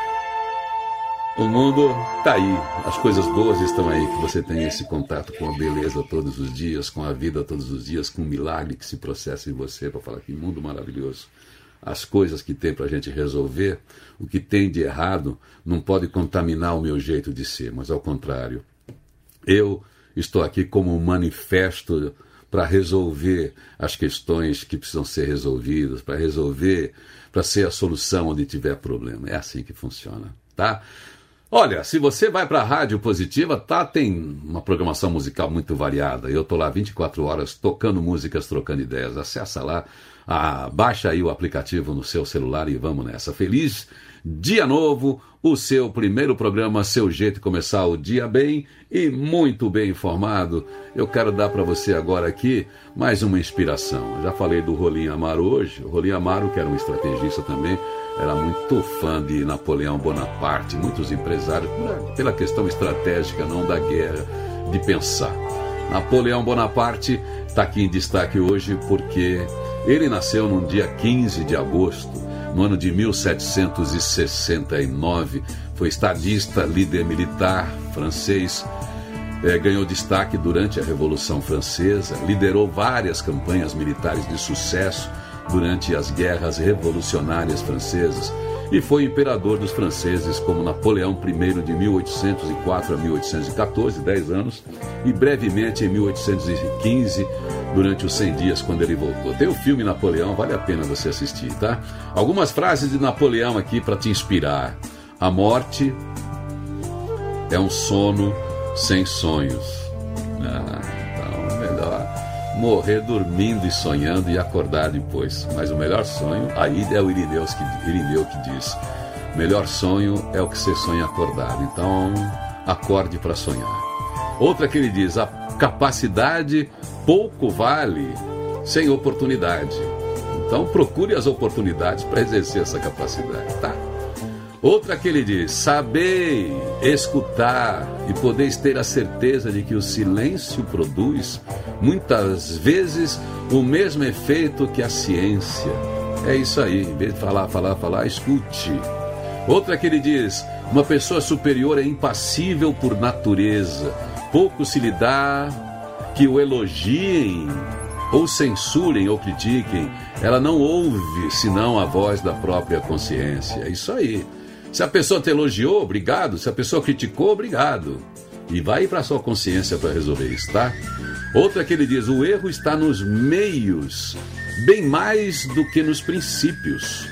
O mundo está aí, as coisas boas estão aí, que você tem esse contato com a beleza todos os dias, com a vida todos os dias, com o milagre que se processa em você, para falar que mundo maravilhoso. As coisas que tem para a gente resolver, o que tem de errado, não pode contaminar o meu jeito de ser, mas ao contrário. Eu estou aqui como um manifesto para resolver as questões que precisam ser resolvidas, para resolver, para ser a solução onde tiver problema. É assim que funciona, tá? Olha, se você vai para a Rádio Positiva, tá, tem uma programação musical muito variada. Eu estou lá vinte e quatro horas tocando músicas, trocando ideias. Acessa lá, ah, baixa aí o aplicativo no seu celular e vamos nessa. Feliz Dia Novo, o seu primeiro programa, seu jeito de começar o dia bem e muito bem informado. Eu quero dar para você agora aqui mais uma inspiração. Eu já falei do Rolim Amaro hoje. O Rolim Amaro, que era um estrategista também, era muito fã de Napoleão Bonaparte, muitos empresários, pela questão estratégica, não da guerra, de pensar. Napoleão Bonaparte está aqui em destaque hoje porque ele nasceu no dia quinze de agosto, no ano de mil setecentos e sessenta e nove, foi estadista, líder militar francês, é, ganhou destaque durante a Revolução Francesa, liderou várias campanhas militares de sucesso durante as guerras revolucionárias francesas e foi imperador dos franceses como Napoleão I de mil oitocentos e quatro a mil oitocentos e quatorze, dez anos, e brevemente em mil oitocentos e quinze, durante os cem dias, quando ele voltou. Tem o filme Napoleão, vale a pena você assistir, tá? Algumas frases de Napoleão aqui para te inspirar. A morte é um sono sem sonhos. Ah, então é melhor morrer dormindo e sonhando e acordar depois. Mas o melhor sonho, aí é o Irineu que, Irineu que diz, o melhor sonho é o que você sonha acordado. Então, acorde para sonhar. Outra que ele diz, a capacidade pouco vale sem oportunidade. Então, procure as oportunidades para exercer essa capacidade, tá? Outra que ele diz, saber escutar e podeis ter a certeza de que o silêncio produz, muitas vezes, o mesmo efeito que a ciência. É isso aí, em vez de falar, falar, falar, escute. Outra que ele diz, uma pessoa superior é impassível por natureza, pouco se lhe dá que o elogiem, ou censurem, ou critiquem, ela não ouve senão a voz da própria consciência. É isso aí. Se a pessoa te elogiou, obrigado. Se a pessoa criticou, obrigado. E vai para a sua consciência para resolver isso, tá? Outra que ele diz, o erro está nos meios, bem mais do que nos princípios.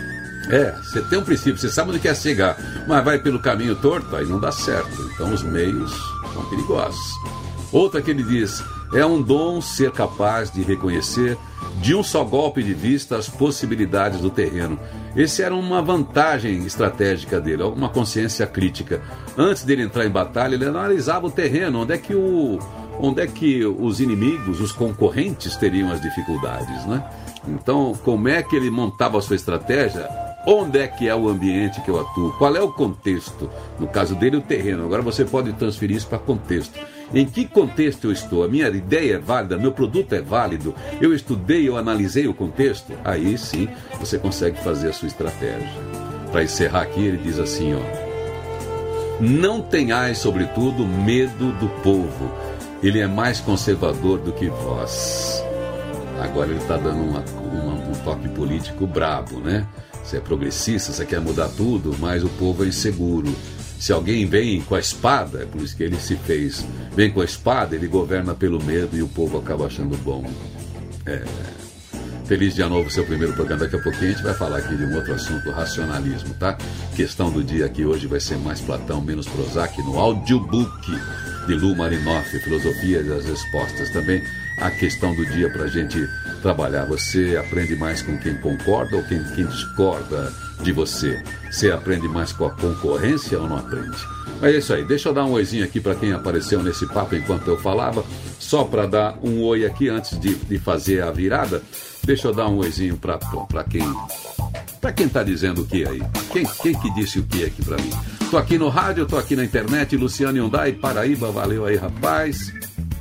É, você tem um princípio, você sabe onde quer chegar, mas vai pelo caminho torto, aí não dá certo. Então os meios são perigosos. Outra que ele diz, é um dom ser capaz de reconhecer de um só golpe de vista as possibilidades do terreno. Esse era uma vantagem estratégica dele, uma consciência crítica. Antes dele entrar em batalha, ele analisava o terreno, onde é que, o, onde é que os inimigos, os concorrentes teriam as dificuldades, né? Então, como é que ele montava a sua estratégia? Onde é que é o ambiente que eu atuo? Qual é o contexto? No caso dele, o terreno. Agora você pode transferir isso para contexto. Em que contexto eu estou? A minha ideia é válida? Meu produto é válido? Eu estudei, eu analisei o contexto? Aí sim, você consegue fazer a sua estratégia. Para encerrar aqui, ele diz assim, ó. Não tenhais, sobretudo, medo do povo. ele é mais conservador do que vós. Agora ele está dando uma, uma, um toque político brabo, né? Você é progressista, você quer mudar tudo, mas o povo é inseguro. Se alguém vem com a espada, é por isso que ele se fez, vem com a espada, ele governa pelo medo e o povo acaba achando bom. É... Feliz dia novo, seu primeiro programa. Daqui a pouquinho a gente vai falar aqui de um outro assunto, racionalismo, tá? Questão do dia aqui hoje vai ser mais Platão, menos Prozac, no audiobook de Lu Marinoff, Filosofia das Respostas. Também a questão do dia para a gente trabalhar. Você aprende mais com quem concorda ou quem, quem discorda de você? Você aprende mais com a concorrência ou não aprende? Mas é isso aí, deixa eu dar um oizinho aqui para quem apareceu nesse papo enquanto eu falava, só para dar um oi aqui antes de, de fazer a virada. Deixa eu dar um oizinho para quem para quem está dizendo o que aí? Quem, quem que disse o que aqui para mim? Tô aqui no rádio, tô aqui na internet, Luciano Hyundai, Paraíba, valeu aí, rapaz.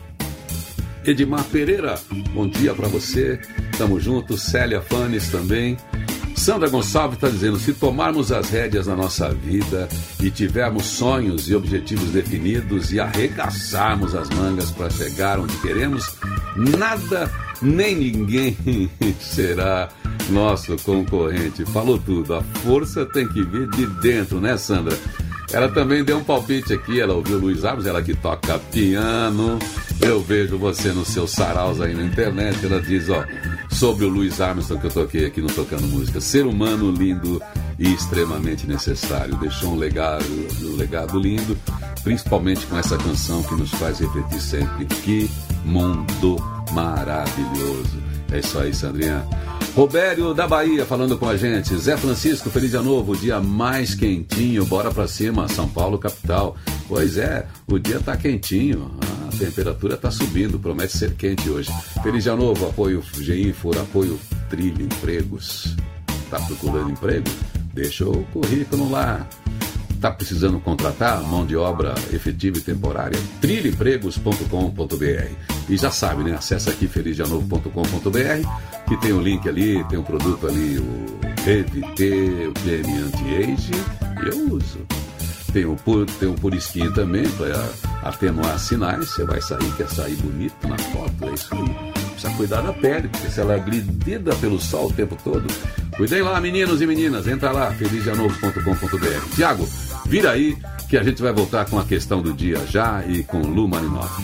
Edmar Pereira, bom dia para você, tamo junto. Célia Fanes também. Sandra Gonçalves está dizendo, se tomarmos as rédeas na nossa vida e tivermos sonhos e objetivos definidos e arregaçarmos as mangas para chegar onde queremos, nada nem ninguém será nosso concorrente. Falou tudo, a força tem que vir de dentro, né, Sandra? Ela também deu um palpite aqui, ela ouviu o Luiz Armstrong, ela que toca piano. Eu vejo você nos seus saraus aí na internet. Ela diz, ó, sobre o Luiz Armstrong que eu toquei aqui no Tocando Música: ser humano lindo e extremamente necessário. Deixou um legado, um legado lindo, principalmente com essa canção que nos faz refletir sempre. Que mundo maravilhoso. É isso aí, Sandrinha. Robério da Bahia falando com a gente. Zé Francisco, feliz dia novo, dia mais quentinho, bora pra cima, São Paulo capital. Pois é, o dia tá quentinho, a temperatura tá subindo, promete ser quente hoje. Feliz dia novo, apoio G-Infor, apoio Trilha Empregos. Tá procurando emprego? Deixa o currículo lá. Tá precisando contratar mão de obra efetiva e temporária? trilha empregos ponto com ponto b r. E já sabe, né? Acesse aqui feliz dia novo ponto com ponto b r, que tem o um link ali, tem um produto ali, o Revite, o P M Anti-Age, e eu uso. Tem o, tem o Purisquinho também, para atenuar sinais. Você vai sair, quer sair bonito na foto, é isso aí. Precisa cuidar da pele, porque se ela é agredida pelo sol o tempo todo. Cuidem lá, meninos e meninas, entra lá, feliz dia novo ponto com ponto b r. Tiago, vira aí, que a gente vai voltar com a questão do dia já e com Lu Marinoff.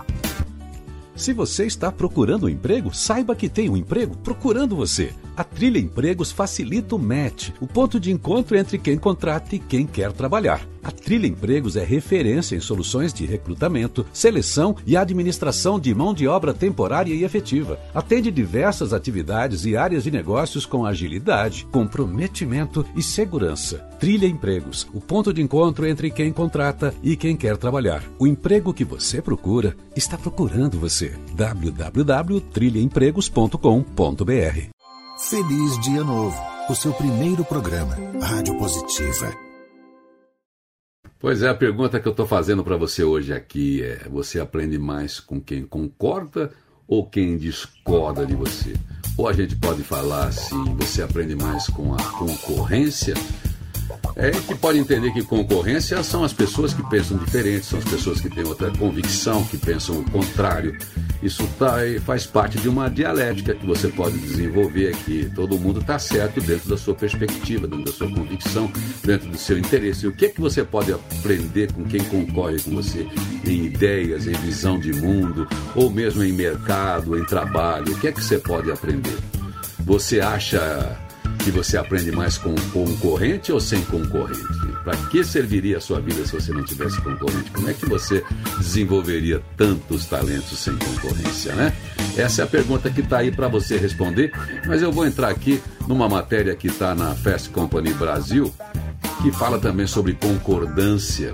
Se você está procurando um emprego, saiba que tem um emprego procurando você. A Trilha Empregos facilita o match, o ponto de encontro entre quem contrata e quem quer trabalhar. A Trilha Empregos é referência em soluções de recrutamento, seleção e administração de mão de obra temporária e efetiva. Atende diversas atividades e áreas de negócios com agilidade, comprometimento e segurança. Trilha Empregos, o ponto de encontro entre quem contrata e quem quer trabalhar. O emprego que você procura está procurando você. w w w ponto trilha empregos ponto com ponto b r. Feliz Dia Novo, o seu primeiro programa, Rádio Positiva. Pois é, a pergunta que eu estou fazendo para você hoje aqui é: você aprende mais com quem concorda ou quem discorda de você? Ou a gente pode falar assim, você aprende mais com a concorrência? É, a gente pode entender que concorrência são as pessoas que pensam diferente, são as pessoas que têm outra convicção, que pensam o contrário. Isso tá, faz parte de uma dialética que você pode desenvolver aqui. Todo mundo está certo dentro da sua perspectiva, dentro da sua convicção, dentro do seu interesse. E o que é que você pode aprender com quem concorre com você em ideias, em visão de mundo, ou mesmo em mercado, em trabalho? O que é que você pode aprender? Você acha que você aprende mais com concorrente ou sem concorrente? Para que serviria a sua vida se você não tivesse concorrente? Como é que você desenvolveria tantos talentos sem concorrência, né? Essa é a pergunta que está aí para você responder, mas eu vou entrar aqui numa matéria que está na Fast Company Brasil, que fala também sobre concordância,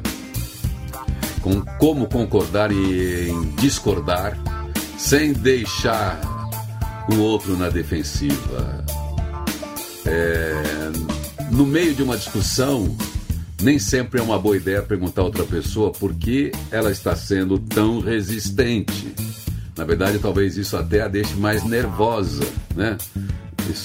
com como concordar e em discordar, sem deixar o outro na defensiva. É, no meio de uma discussão, nem sempre é uma boa ideia perguntar a outra pessoa por que ela está sendo tão resistente. Na verdade, talvez isso até a deixe mais nervosa, né?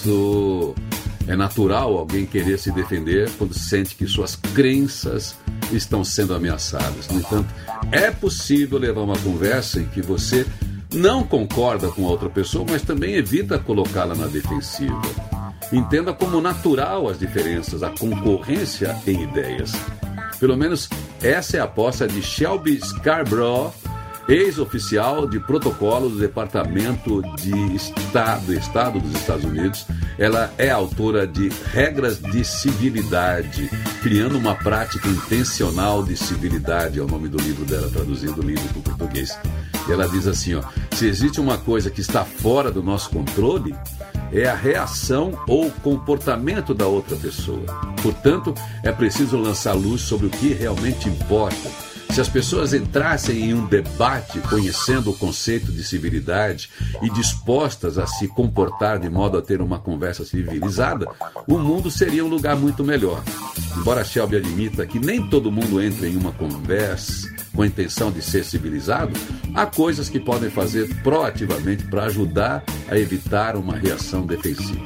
Isso é natural, alguém querer se defender quando sente que suas crenças estão sendo ameaçadas. No entanto, é possível levar uma conversa em que você não concorda com a outra pessoa, mas também evita colocá-la na defensiva. Entenda como natural as diferenças, a concorrência em ideias. Pelo menos essa é a aposta de Shelby Scarborough, ex-oficial de protocolo do Departamento de Estado, Estado dos Estados Unidos. Ela é autora de Regras de Civilidade, criando uma prática intencional de civilidade, é o nome do livro dela, traduzindo o livro para o português. E ela diz assim, ó, se existe uma coisa que está fora do nosso controle, é a reação ou comportamento da outra pessoa. Portanto, é preciso lançar luz sobre o que realmente importa. Se as pessoas entrassem em um debate conhecendo o conceito de civilidade e dispostas a se comportar de modo a ter uma conversa civilizada, o mundo seria um lugar muito melhor. Embora Shelby admita que nem todo mundo entra em uma conversa com a intenção de ser civilizado, há coisas que podem fazer proativamente para ajudar a evitar uma reação defensiva.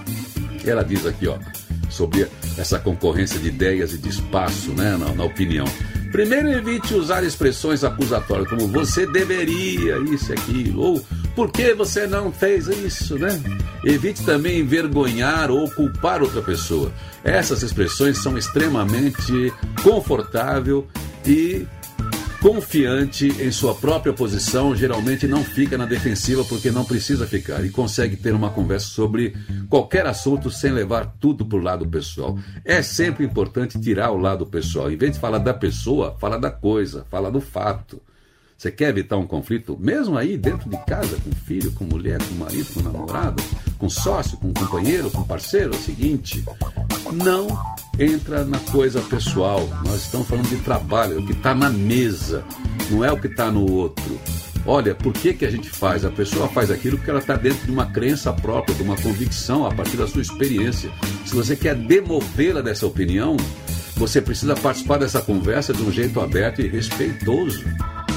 Ela diz aqui, ó, sobre essa concorrência de ideias e de espaço, né, na, na opinião. Primeiro, evite usar expressões acusatórias como você deveria, isso e aquilo, ou por que você não fez isso, né? Evite também envergonhar ou culpar outra pessoa. Essas expressões são extremamente confortáveis e confiante em sua própria posição, geralmente não fica na defensiva porque não precisa ficar e consegue ter uma conversa sobre qualquer assunto sem levar tudo para o lado pessoal. É sempre importante tirar o lado pessoal. Em vez de falar da pessoa, fala da coisa, fala do fato. Você quer evitar um conflito, mesmo aí dentro de casa, com filho, com mulher, com marido, com namorado, com sócio, com companheiro, com parceiro? É o seguinte, não entra na coisa pessoal. Nós estamos falando de trabalho, é o que está na mesa, não é o que está no outro. Olha, por que, que a gente faz? A pessoa faz aquilo porque ela está dentro de uma crença própria, de uma convicção, a partir da sua experiência. Se você quer demovê-la dessa opinião, você precisa participar dessa conversa de um jeito aberto e respeitoso.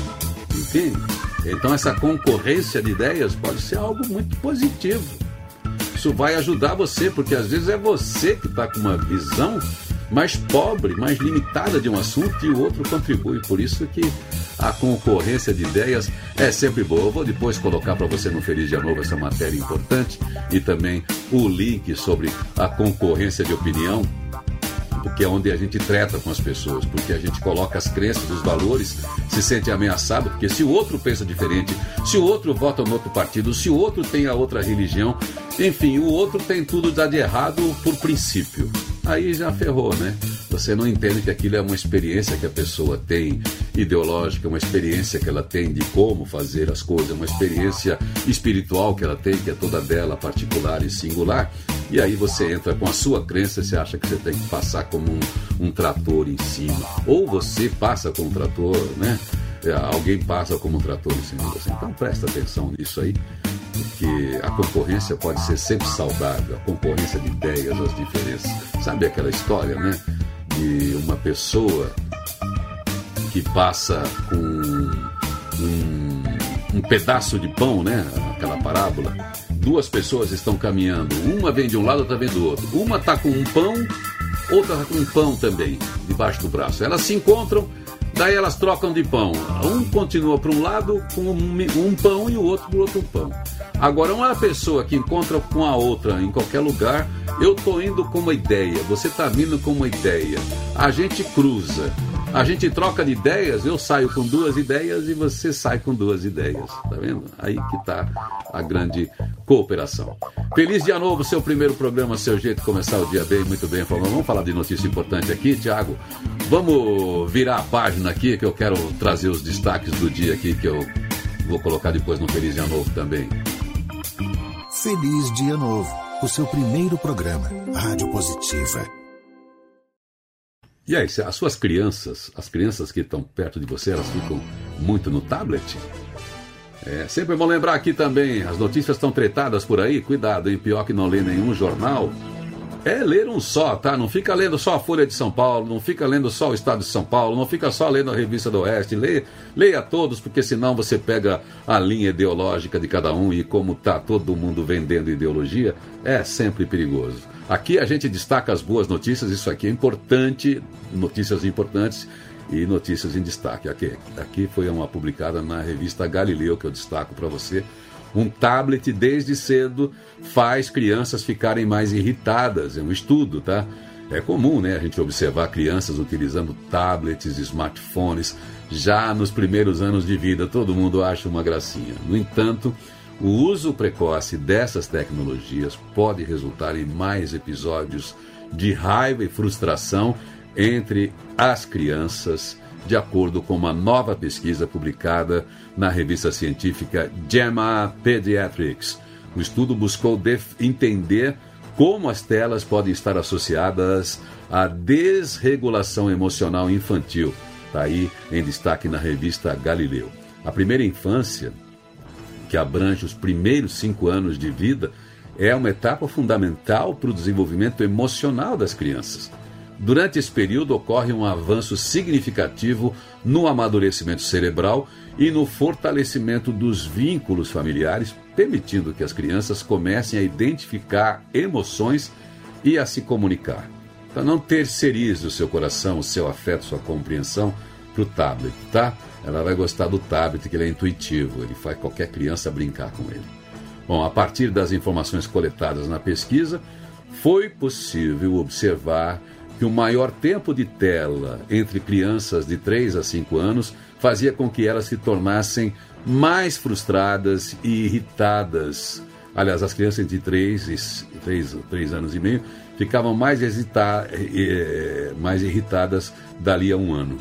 Entende? Então essa concorrência de ideias pode ser algo muito positivo. Isso vai ajudar você, porque às vezes é você que está com uma visão mais pobre, mais limitada de um assunto e o outro contribui. Por isso que a concorrência de ideias é sempre boa. Eu vou depois colocar para você no Feliz Dia Novo essa matéria importante e também o link sobre a concorrência de opinião, porque é onde a gente trata com as pessoas, porque a gente coloca as crenças, os valores, se sente ameaçado, porque se o outro pensa diferente, se o outro vota no outro partido, se o outro tem a outra religião, enfim, o outro tem tudo de errado por princípio. Aí já ferrou, né? Você não entende que aquilo é uma experiência que a pessoa tem ideológica, uma experiência que ela tem de como fazer as coisas, uma experiência espiritual que ela tem, que é toda dela, particular e singular. E aí você entra com a sua crença e você acha que você tem que passar como um, um trator em cima. Ou você passa como um trator, né? Alguém passa como um trator em cima de você. Então presta atenção nisso aí, porque a concorrência pode ser sempre saudável, a concorrência de ideias, as diferenças. Sabe aquela história, né? De uma pessoa que passa com um, um pedaço de pão, né? Aquela parábola. Duas pessoas estão caminhando, uma vem de um lado, outra vem do outro. Uma está com um pão, outra está com um pão também, debaixo do braço. Elas se encontram, daí elas trocam de pão. Um continua para um lado com um, um pão e o outro para o outro pão. Agora, uma pessoa que encontra com a outra em qualquer lugar, eu estou indo com uma ideia, você está vindo com uma ideia. A gente cruza, a gente troca de ideias, eu saio com duas ideias e você sai com duas ideias. Tá vendo? Aí que está a grande cooperação. Feliz Dia Novo, seu primeiro programa, seu jeito de começar o dia bem, muito bem. Vamos falar de notícia importante aqui, Tiago. Vamos virar a página aqui, que eu quero trazer os destaques do dia aqui, que eu vou colocar depois no Feliz Dia Novo também. Feliz Dia Novo, o seu primeiro programa, Rádio Positiva. E aí, as suas crianças, as crianças que estão perto de você, elas ficam muito no tablet? É, sempre bom lembrar aqui também, as notícias estão tretadas por aí, cuidado, hein? Pior que não lê nenhum jornal, É ler um só, tá? Não fica lendo só a Folha de São Paulo, não fica lendo só o Estado de São Paulo, não fica só lendo a Revista do Oeste. Leia, leia todos, porque senão você pega a linha ideológica de cada um e como tá todo mundo vendendo ideologia, é sempre perigoso. Aqui a gente destaca as boas notícias, isso aqui é importante, notícias importantes e notícias em destaque. Aqui, aqui foi uma publicada na revista Galileu, que eu destaco para você. Um tablet desde cedo faz crianças ficarem mais irritadas. É um estudo, tá? É comum, né, a gente observar crianças utilizando tablets, smartphones, já nos primeiros anos de vida. Todo mundo acha uma gracinha. No entanto, o uso precoce dessas tecnologias pode resultar em mais episódios de raiva e frustração entre as crianças, de acordo com uma nova pesquisa publicada na revista científica JAMA Pediatrics. O estudo buscou entender como as telas podem estar associadas à desregulação emocional infantil. Está aí em destaque na revista Galileu. A primeira infância, que abrange os primeiros cinco anos de vida, é uma etapa fundamental para o desenvolvimento emocional das crianças. Durante esse período ocorre um avanço significativo no amadurecimento cerebral e no fortalecimento dos vínculos familiares, permitindo que as crianças comecem a identificar emoções e a se comunicar. Então não terceirize o seu coração, o seu afeto, sua compreensão para o tablet, tá? Ela vai gostar do tablet, que ele é intuitivo, ele faz qualquer criança brincar com ele. Bom, a partir das informações coletadas na pesquisa, foi possível observar que o maior tempo de tela entre crianças de três a cinco anos fazia com que elas se tornassem mais frustradas e irritadas. Aliás, as crianças de três e anos e meio ficavam mais, hesita, mais irritadas dali a um ano.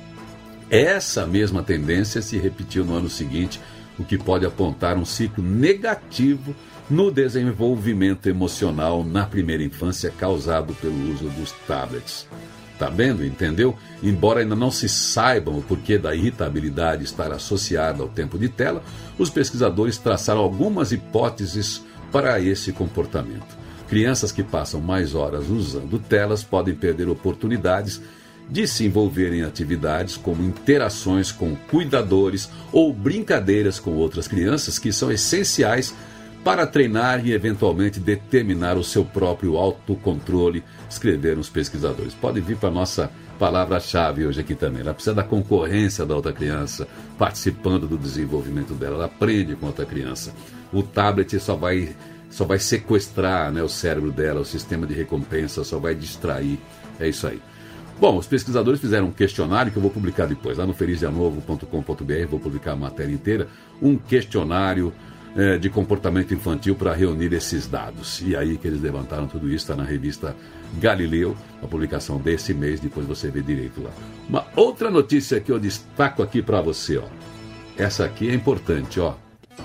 Essa mesma tendência se repetiu no ano seguinte, o que pode apontar um ciclo negativo no desenvolvimento emocional na primeira infância causado pelo uso dos tablets. Tá vendo? Entendeu? Embora ainda não se saibam o porquê da irritabilidade estar associada ao tempo de tela, os pesquisadores traçaram algumas hipóteses para esse comportamento. Crianças que passam mais horas usando telas podem perder oportunidades de se envolver em atividades como interações com cuidadores ou brincadeiras com outras crianças, que são essenciais para treinar e eventualmente determinar o seu próprio autocontrole, escreveram os pesquisadores. Pode vir para a nossa palavra-chave hoje aqui também. Ela precisa da concorrência da outra criança, participando do desenvolvimento dela. Ela aprende com outra criança. O tablet só vai, só vai sequestrar, né, o cérebro dela, o sistema de recompensa só vai distrair. É isso aí. Bom, os pesquisadores fizeram um questionário que eu vou publicar depois, lá no feliz dia novo ponto com ponto b r, vou publicar a matéria inteira, um questionário é, de comportamento infantil para reunir esses dados. E aí que eles levantaram tudo isso, está na revista Galileu, a publicação desse mês, depois você vê direito lá. Uma outra notícia que eu destaco aqui para você, ó. Essa aqui é importante, ó.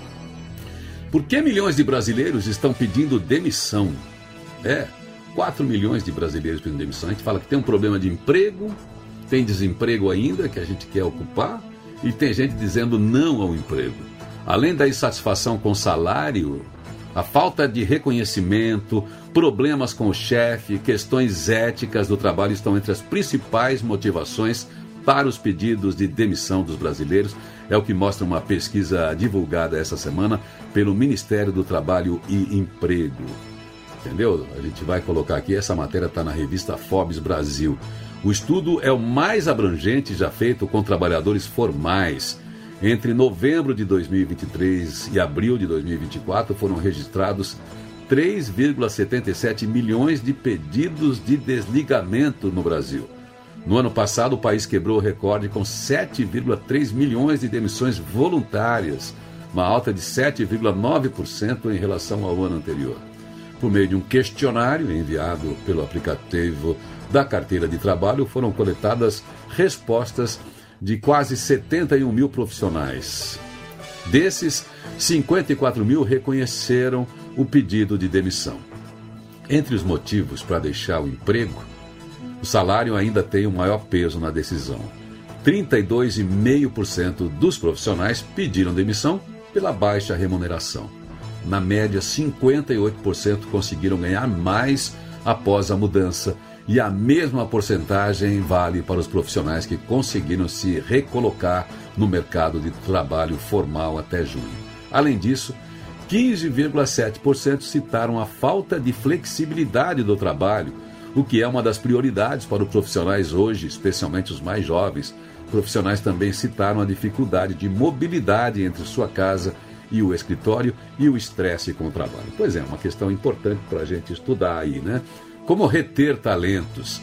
Por que milhões de brasileiros estão pedindo demissão? É... quatro milhões de brasileiros pedindo demissão. A gente fala que tem um problema de emprego, tem desemprego ainda que a gente quer ocupar e tem gente dizendo não ao emprego. Além da insatisfação com o salário, a falta de reconhecimento, problemas com o chefe, questões éticas do trabalho estão entre as principais motivações para os pedidos de demissão dos brasileiros. É o que mostra uma pesquisa divulgada essa semana pelo Ministério do Trabalho e Emprego. Entendeu? A gente vai colocar aqui, essa matéria está na revista Forbes Brasil. O estudo é o mais abrangente já feito com trabalhadores formais. Entre novembro de dois mil e vinte e três e abril de dois mil e vinte e quatro foram registrados três vírgula setenta e sete milhões de pedidos de desligamento no Brasil. No ano passado, o país quebrou o recorde com sete vírgula três milhões de demissões voluntárias, uma alta de sete vírgula nove por cento em relação ao ano anterior. Por meio de um questionário enviado pelo aplicativo da carteira de trabalho, foram coletadas respostas de quase setenta e um mil profissionais. Desses, cinquenta e quatro mil reconheceram o pedido de demissão. Entre os motivos para deixar o emprego, o salário ainda tem o maior peso na decisão. trinta e dois vírgula cinco por cento dos profissionais pediram demissão pela baixa remuneração. Na média, cinquenta e oito por cento conseguiram ganhar mais após a mudança, e a mesma porcentagem vale para os profissionais que conseguiram se recolocar no mercado de trabalho formal até junho. Além disso, quinze vírgula sete por cento citaram a falta de flexibilidade do trabalho, o que é uma das prioridades para os profissionais hoje, especialmente os mais jovens. Profissionais também citaram a dificuldade de mobilidade entre sua casa e o escritório e o estresse com o trabalho. Pois é, uma questão importante para a gente estudar aí, né? Como reter talentos?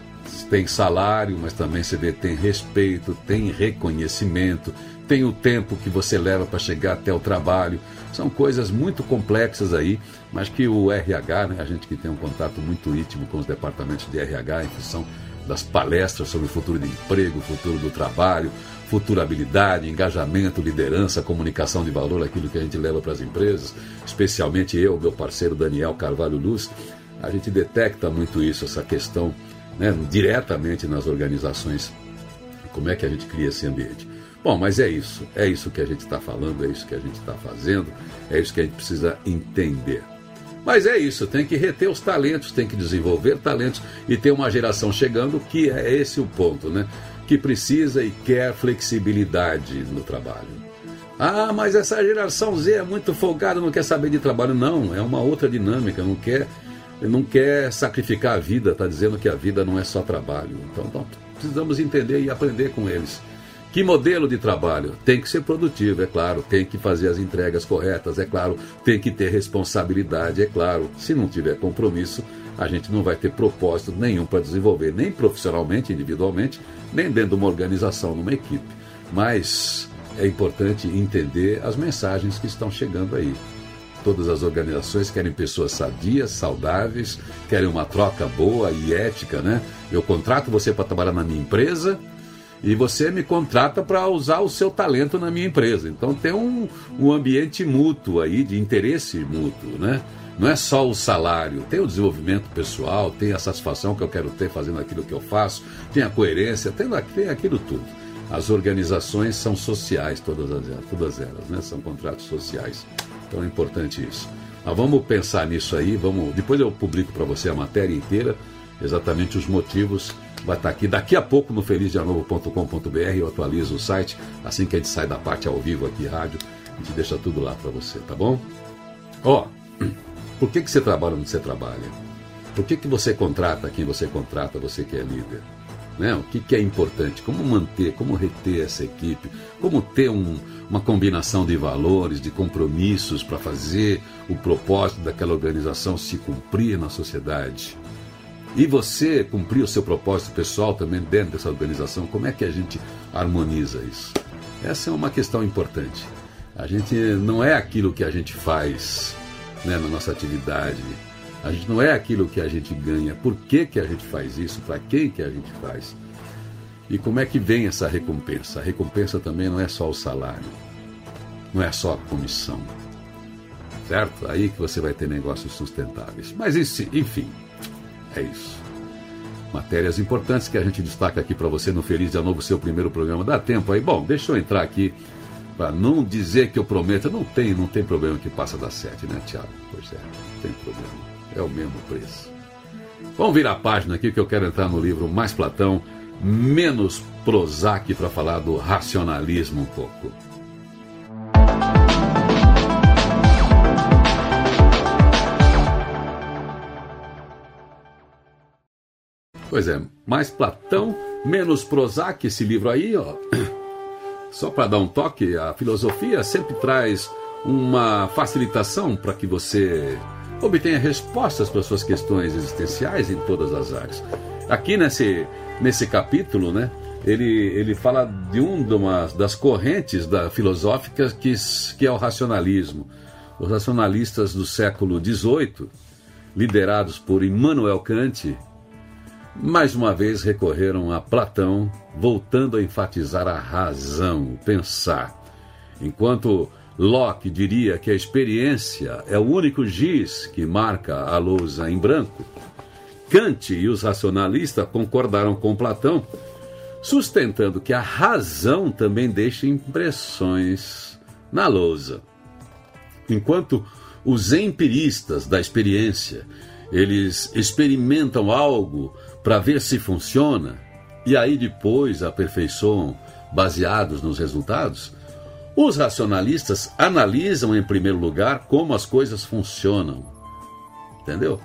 Tem salário, mas também você vê, tem respeito, tem reconhecimento, tem o tempo que você leva para chegar até o trabalho. São coisas muito complexas aí, mas que o R H, né, a gente que tem um contato muito íntimo com os departamentos de R H, em função das palestras sobre o futuro do emprego, o futuro do trabalho, futurabilidade, engajamento, liderança, comunicação de valor, aquilo que a gente leva para as empresas, especialmente eu, meu parceiro Daniel Carvalho Luz, a gente detecta muito isso, essa questão, né, diretamente nas organizações, como é que a gente cria esse ambiente. Bom, mas é isso, é isso que a gente está falando, é isso que a gente está fazendo, é isso que a gente precisa entender. Mas é isso, tem que reter os talentos, tem que desenvolver talentos e ter uma geração chegando que é esse o ponto, né? Que precisa e quer flexibilidade no trabalho. Ah, mas essa geração Z é muito folgada, não quer saber de trabalho. Não, é uma outra dinâmica, não quer, não quer sacrificar a vida, está dizendo que a vida não é só trabalho. Então, então precisamos entender e aprender com eles. Que modelo de trabalho? Tem que ser produtivo, é claro, tem que fazer as entregas corretas, é claro, tem que ter responsabilidade, é claro. Se não tiver compromisso, a gente não vai ter propósito nenhum para desenvolver, nem profissionalmente, individualmente, nem dentro de uma organização, numa equipe. Mas é importante entender as mensagens que estão chegando aí. Todas as organizações querem pessoas sadias, saudáveis, querem uma troca boa e ética, né? Eu contrato você para trabalhar na minha empresa, e você me contrata para usar o seu talento na minha empresa. Então tem um, um ambiente mútuo aí, de interesse mútuo, né? Não é só o salário, tem o desenvolvimento pessoal, tem a satisfação que eu quero ter fazendo aquilo que eu faço, tem a coerência, tem, tem aquilo tudo. As organizações são sociais, todas, as, todas elas, né? São contratos sociais. Então é importante isso. Mas vamos pensar nisso aí, vamos, depois eu publico para você a matéria inteira, exatamente os motivos. Vai estar aqui daqui a pouco no feliz dia novo ponto com ponto b r. Eu atualizo o site assim que a gente sai da parte ao vivo aqui, rádio, a gente deixa tudo lá para você, tá bom? Ó, por que que você trabalha onde você trabalha? Por que que você contrata quem você contrata, você que é líder? Né? O que que é importante? Como manter, como reter essa equipe? Como ter um, uma combinação de valores, de compromissos para fazer o propósito daquela organização se cumprir na sociedade? E você cumprir o seu propósito pessoal também dentro dessa organização, como é que a gente harmoniza isso? Essa é uma questão importante. A gente não é aquilo que a gente faz, né, na nossa atividade, a gente não é aquilo que a gente ganha. Por que que a gente faz isso? Para quem que a gente faz? E como é que vem essa recompensa? A recompensa também não é só o salário, não é só a comissão, certo? Aí que você vai ter negócios sustentáveis. Mas enfim, é isso. Matérias importantes que a gente destaca aqui para você no Feliz Dia Novo, seu primeiro programa. Dá tempo aí? Bom, deixa eu entrar aqui para não dizer que eu prometo. Não tem, não tem problema que passa das sete, né, Tiago? Pois é, não tem problema. É o mesmo preço. Vamos virar a página aqui que eu quero entrar no livro Mais Platão, Menos Prozac, para falar do racionalismo um pouco. Pois é, Mais Platão, Menos Prozac, esse livro aí, ó. Só para dar um toque, a filosofia sempre traz uma facilitação para que você obtenha respostas para suas questões existenciais em todas as áreas. Aqui nesse, nesse capítulo, né, ele, ele fala de uma das correntes da filosóficas que, que é o racionalismo. Os racionalistas do século dezoito, liderados por Immanuel Kant, mais uma vez recorreram a Platão, voltando a enfatizar a razão, o pensar. Enquanto Locke diria que a experiência é o único giz que marca a lousa em branco, Kant e os racionalistas concordaram com Platão, sustentando que a razão também deixa impressões na lousa. Enquanto os empiristas da experiência eles experimentam algo para ver se funciona e aí depois aperfeiçoam baseados nos resultados, os racionalistas analisam em primeiro lugar como as coisas funcionam. Entendeu?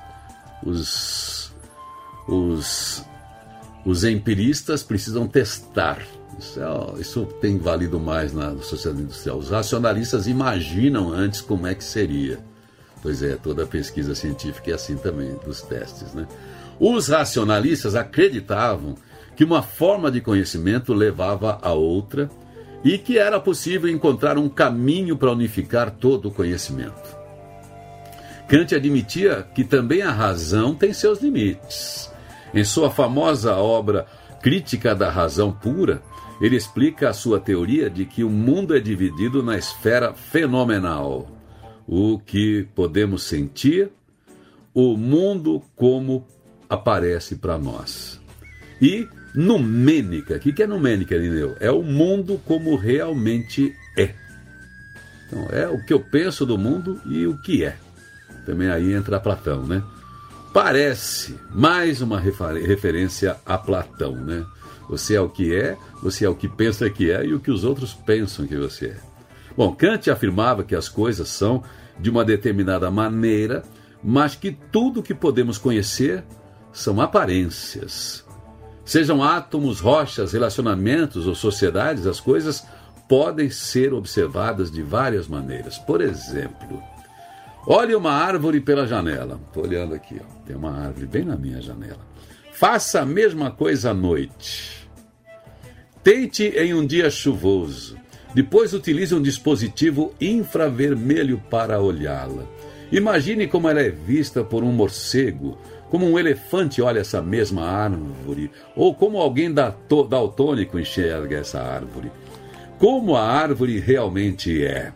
Os, os, os empiristas precisam testar. Isso, é, isso tem valido mais na sociedade industrial. Os racionalistas imaginam antes como é que seria. Pois é, toda pesquisa científica é assim também, dos testes, né? Os racionalistas acreditavam que uma forma de conhecimento levava a outra e que era possível encontrar um caminho para unificar todo o conhecimento. Kant admitia que também a razão tem seus limites. Em sua famosa obra Crítica da Razão Pura, ele explica a sua teoria de que o mundo é dividido na esfera fenomenal, o que podemos sentir, o mundo como aparece para nós. E numênica, o que é numênica, Irineu? É o mundo como realmente é. Então, é o que eu penso do mundo e o que é. Também aí entra Platão, né? Parece mais uma referência a Platão, né? Você é o que é, você é o que pensa que é e o que os outros pensam que você é. Bom, Kant afirmava que as coisas são de uma determinada maneira, mas que tudo que podemos conhecer são aparências. Sejam átomos, rochas, relacionamentos ou sociedades, as coisas podem ser observadas de várias maneiras. Por exemplo, olhe uma árvore pela janela. Estou olhando aqui, ó. Tem uma árvore bem na minha janela. Faça a mesma coisa à noite. Tente em um dia chuvoso. Depois utilize um dispositivo infravermelho para olhá-la. Imagine como ela é vista por um morcego, como um elefante olha essa mesma árvore, ou como alguém daltônico enxerga essa árvore. Como a árvore realmente é.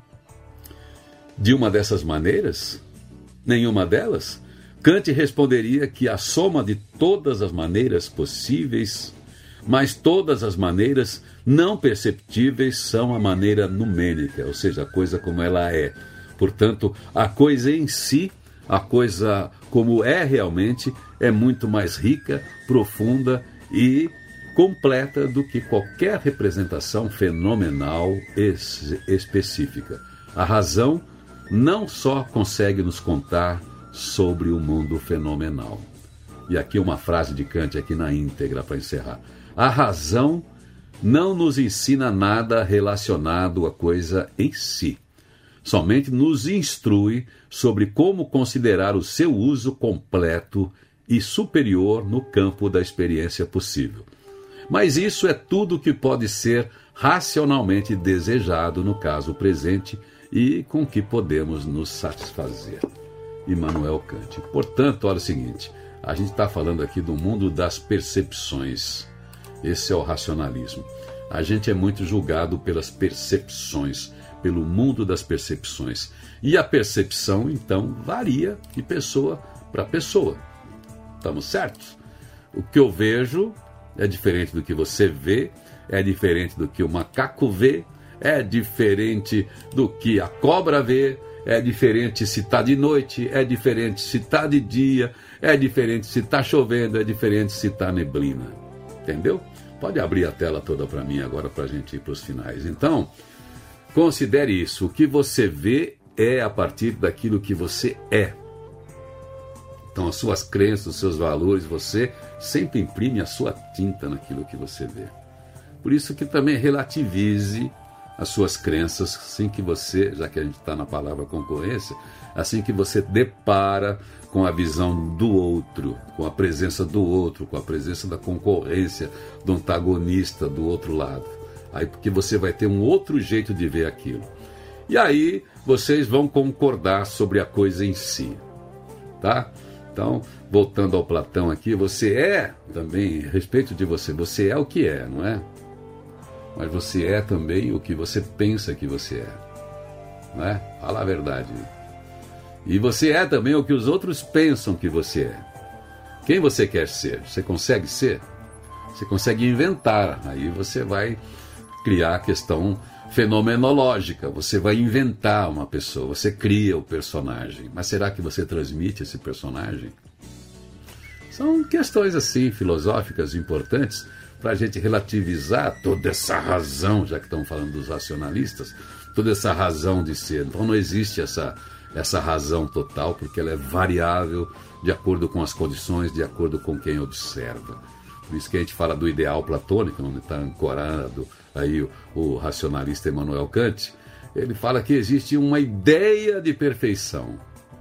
De uma dessas maneiras? Nenhuma delas? Kant responderia que a soma de todas as maneiras possíveis, mas todas as maneiras não perceptíveis são a maneira numênica, ou seja, a coisa como ela é. Portanto, a coisa em si, a coisa como é realmente, é muito mais rica, profunda e completa do que qualquer representação fenomenal es- específica. A razão não só consegue nos contar sobre o mundo fenomenal. E aqui uma frase de Kant aqui na íntegra para encerrar. A razão não nos ensina nada relacionado à coisa em si. Somente nos instrui sobre como considerar o seu uso completo e superior no campo da experiência possível. Mas isso é tudo que pode ser racionalmente desejado no caso presente e com que podemos nos satisfazer. Immanuel Kant. Portanto, olha o seguinte, a gente está falando aqui do mundo das percepções. Esse é o racionalismo. A gente é muito julgado pelas percepções, pelo mundo das percepções. E a percepção, então, varia de pessoa para pessoa. Estamos certos? O que eu vejo é diferente do que você vê, é diferente do que o macaco vê, é diferente do que a cobra vê, é diferente se está de noite, é diferente se está de dia, é diferente se está chovendo, é diferente se está neblina. Entendeu? Pode abrir a tela toda para mim agora para a gente ir para os finais. Então, considere isso. O que você vê é a partir daquilo que você é. Então, as suas crenças, os seus valores, você sempre imprime a sua tinta naquilo que você vê. Por isso que também relativize as suas crenças, assim que você, já que a gente está na palavra concorrência, assim que você depara com a visão do outro, com a presença do outro, com a presença da concorrência, do antagonista do outro lado. Aí porque você vai ter um outro jeito de ver aquilo. E aí vocês vão concordar sobre a coisa em si. Tá? Então, voltando ao Platão aqui, você é também, a respeito de você, você é o que é, não é? Mas você é também o que você pensa que você é. Não é? Fala a verdade. E você é também o que os outros pensam que você é. Quem você quer ser? Você consegue ser? Você consegue inventar. Aí você vai criar a questão fenomenológica. Você vai inventar uma pessoa, você cria o personagem. Mas será que você transmite esse personagem? São questões assim, filosóficas importantes para a gente relativizar toda essa razão, já que estamos falando dos racionalistas, toda essa razão de ser. Então não existe essa, essa razão total, porque ela é variável de acordo com as condições, de acordo com quem observa. Por isso que a gente fala do ideal platônico, onde está ancorado aí o, o racionalista Immanuel Kant. Ele fala que existe uma ideia de perfeição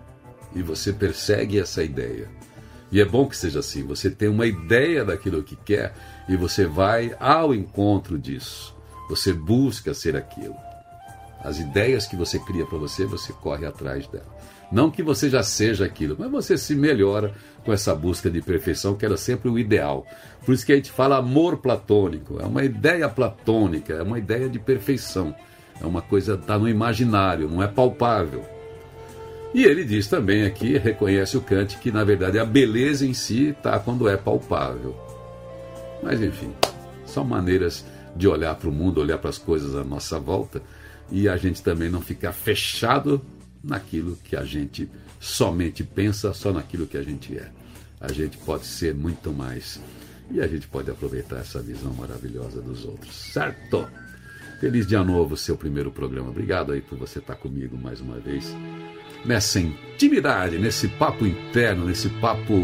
e você persegue essa ideia. E é bom que seja assim, você tem uma ideia daquilo que quer e você vai ao encontro disso. Você busca ser aquilo. As ideias que você cria para você, você corre atrás dela. Não que você já seja aquilo, mas você se melhora com essa busca de perfeição, que era sempre o ideal. Por isso que a gente fala amor platônico. É uma ideia platônica, é uma ideia de perfeição. É uma coisa que está no imaginário, não é palpável. E ele diz também aqui, reconhece o Kant, que na verdade a beleza em si está quando é palpável. Mas enfim, são maneiras de olhar para o mundo, olhar para as coisas à nossa volta, e a gente também não ficar fechado naquilo que a gente somente pensa, só naquilo que a gente é. A gente pode ser muito mais. E a gente pode aproveitar essa visão maravilhosa dos outros. Certo? Feliz dia novo, seu primeiro programa. Obrigado aí por você estar comigo mais uma vez. Nessa intimidade, nesse papo interno, nesse papo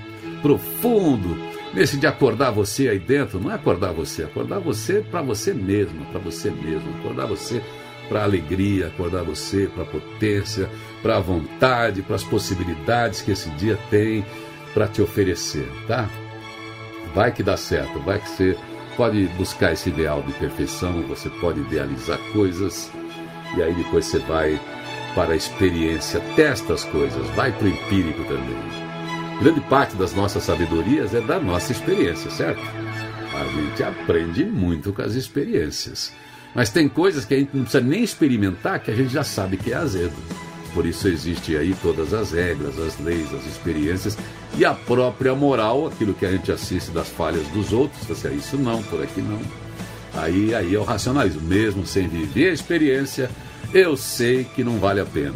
profundo, nesse de acordar você aí dentro. Não é acordar você, é acordar você para você mesmo, para você mesmo. Acordar você para a alegria, acordar você para a potência, para a vontade, para as possibilidades que esse dia tem para te oferecer, tá? Vai que dá certo, vai que você pode buscar esse ideal de perfeição, você pode idealizar coisas e aí depois você vai para a experiência, testa as coisas, vai para o empírico também. Grande parte das nossas sabedorias é da nossa experiência, certo? A gente aprende muito com as experiências. Mas tem coisas que a gente não precisa nem experimentar, que a gente já sabe que é azedo. Por isso existe aí todas as regras, as leis, as experiências e a própria moral, aquilo que a gente assiste das falhas dos outros. Você, isso não, por aqui não. Aí, aí é o racionalismo. Mesmo sem viver a experiência, eu sei que não vale a pena.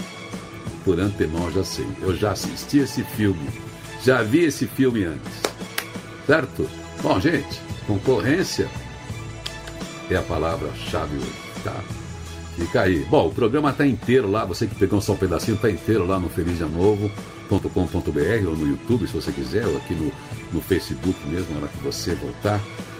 Por antemão eu já sei. Eu já assisti esse filme. Já vi esse filme antes. Certo? Bom, gente, concorrência é a palavra-chave hoje, tá? Fica aí. Bom, o programa está inteiro lá, você que pegou só um pedacinho, está inteiro lá no feliz dia novo ponto com ponto b r ou no YouTube, se você quiser, ou aqui no, no Facebook mesmo, na hora que você voltar.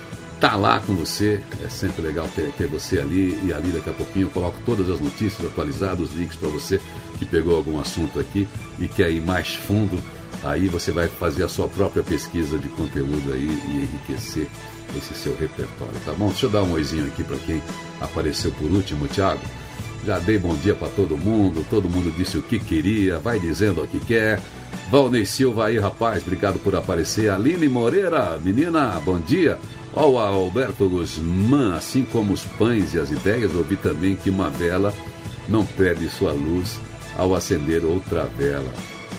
Tá lá com você, é sempre legal ter, ter você ali, e ali daqui a pouquinho eu coloco todas as notícias atualizadas, os links para você que pegou algum assunto aqui e quer ir mais fundo, aí você vai fazer a sua própria pesquisa de conteúdo aí e enriquecer esse seu repertório, tá bom? Deixa eu dar um oizinho aqui para quem apareceu por último, Thiago. Já dei bom dia para todo mundo, todo mundo disse o que queria, vai dizendo o que quer. Valnei Silva aí, rapaz, obrigado por aparecer. Aline Moreira, menina, bom dia. Ó, o Alberto Guzmán, assim como os pães e as ideias, ouvi também que uma vela não perde sua luz ao acender outra vela.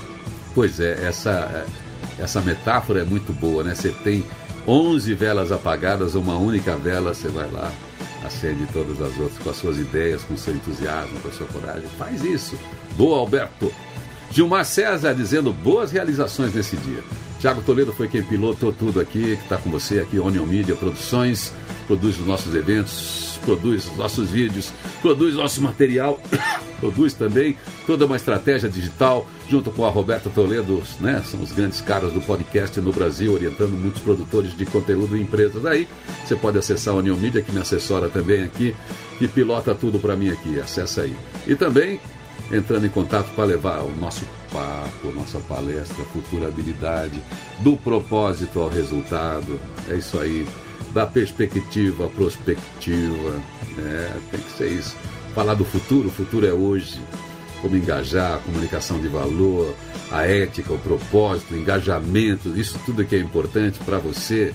Pois é, essa, essa metáfora é muito boa, né? Você tem onze velas apagadas, uma única vela, você vai lá, acende todas as outras com as suas ideias, com o seu entusiasmo, com a sua coragem. Faz isso. Boa, Alberto. Gilmar César dizendo boas realizações nesse dia. Tiago Toledo foi quem pilotou tudo aqui, que está com você aqui, Onion Media Produções, produz os nossos eventos, produz os nossos vídeos, produz nosso material, produz também toda uma estratégia digital, junto com a Roberta Toledo, né? São os grandes caras do podcast no Brasil, orientando muitos produtores de conteúdo e empresas aí. Você pode acessar a Onion Media, que me assessora também aqui, que pilota tudo para mim aqui, acessa aí. E também entrando em contato para levar o nosso papo, nossa palestra, futurabilidade, do propósito ao resultado. É isso aí, da perspectiva à prospectiva, é, tem que ser isso. Falar do futuro, o futuro é hoje. Como engajar, a comunicação de valor, a ética, o propósito, o engajamento, isso tudo que é importante para você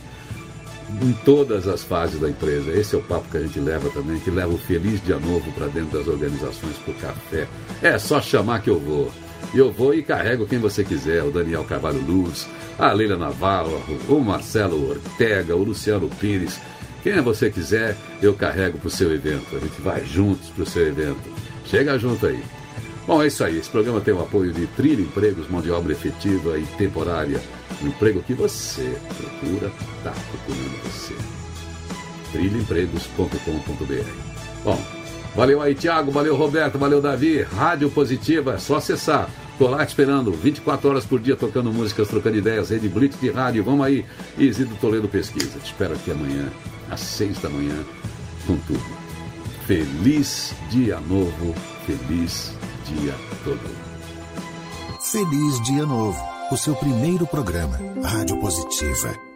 em todas as fases da empresa. Esse é o papo que a gente leva também, que leva o feliz dia novo para dentro das organizações por café. É só chamar que eu vou. Eu vou e carrego quem você quiser, o Daniel Carvalho Luz, a Leila Navarro, o Marcelo Ortega, o Luciano Pires, Quem você quiser, eu carrego para o seu evento. A gente vai juntos para o seu evento. Chega junto aí. Bom, é isso aí. Esse programa tem o apoio de Trilha Empregos, mão de obra efetiva e temporária. O emprego que você procura, está procurando você. trilha empregos ponto com ponto b r. Bom, valeu aí, Thiago, valeu, Roberto, valeu, Davi. Rádio Positiva, é só acessar. Tô lá te esperando, vinte e quatro horas por dia, tocando músicas, trocando ideias, Rede Blitz de rádio. Vamos aí, Isidro Toledo Pesquisa. Te espero aqui amanhã, às seis da manhã, com tudo. Feliz dia novo, feliz dia todo. Feliz dia novo, o seu primeiro programa, Rádio Positiva.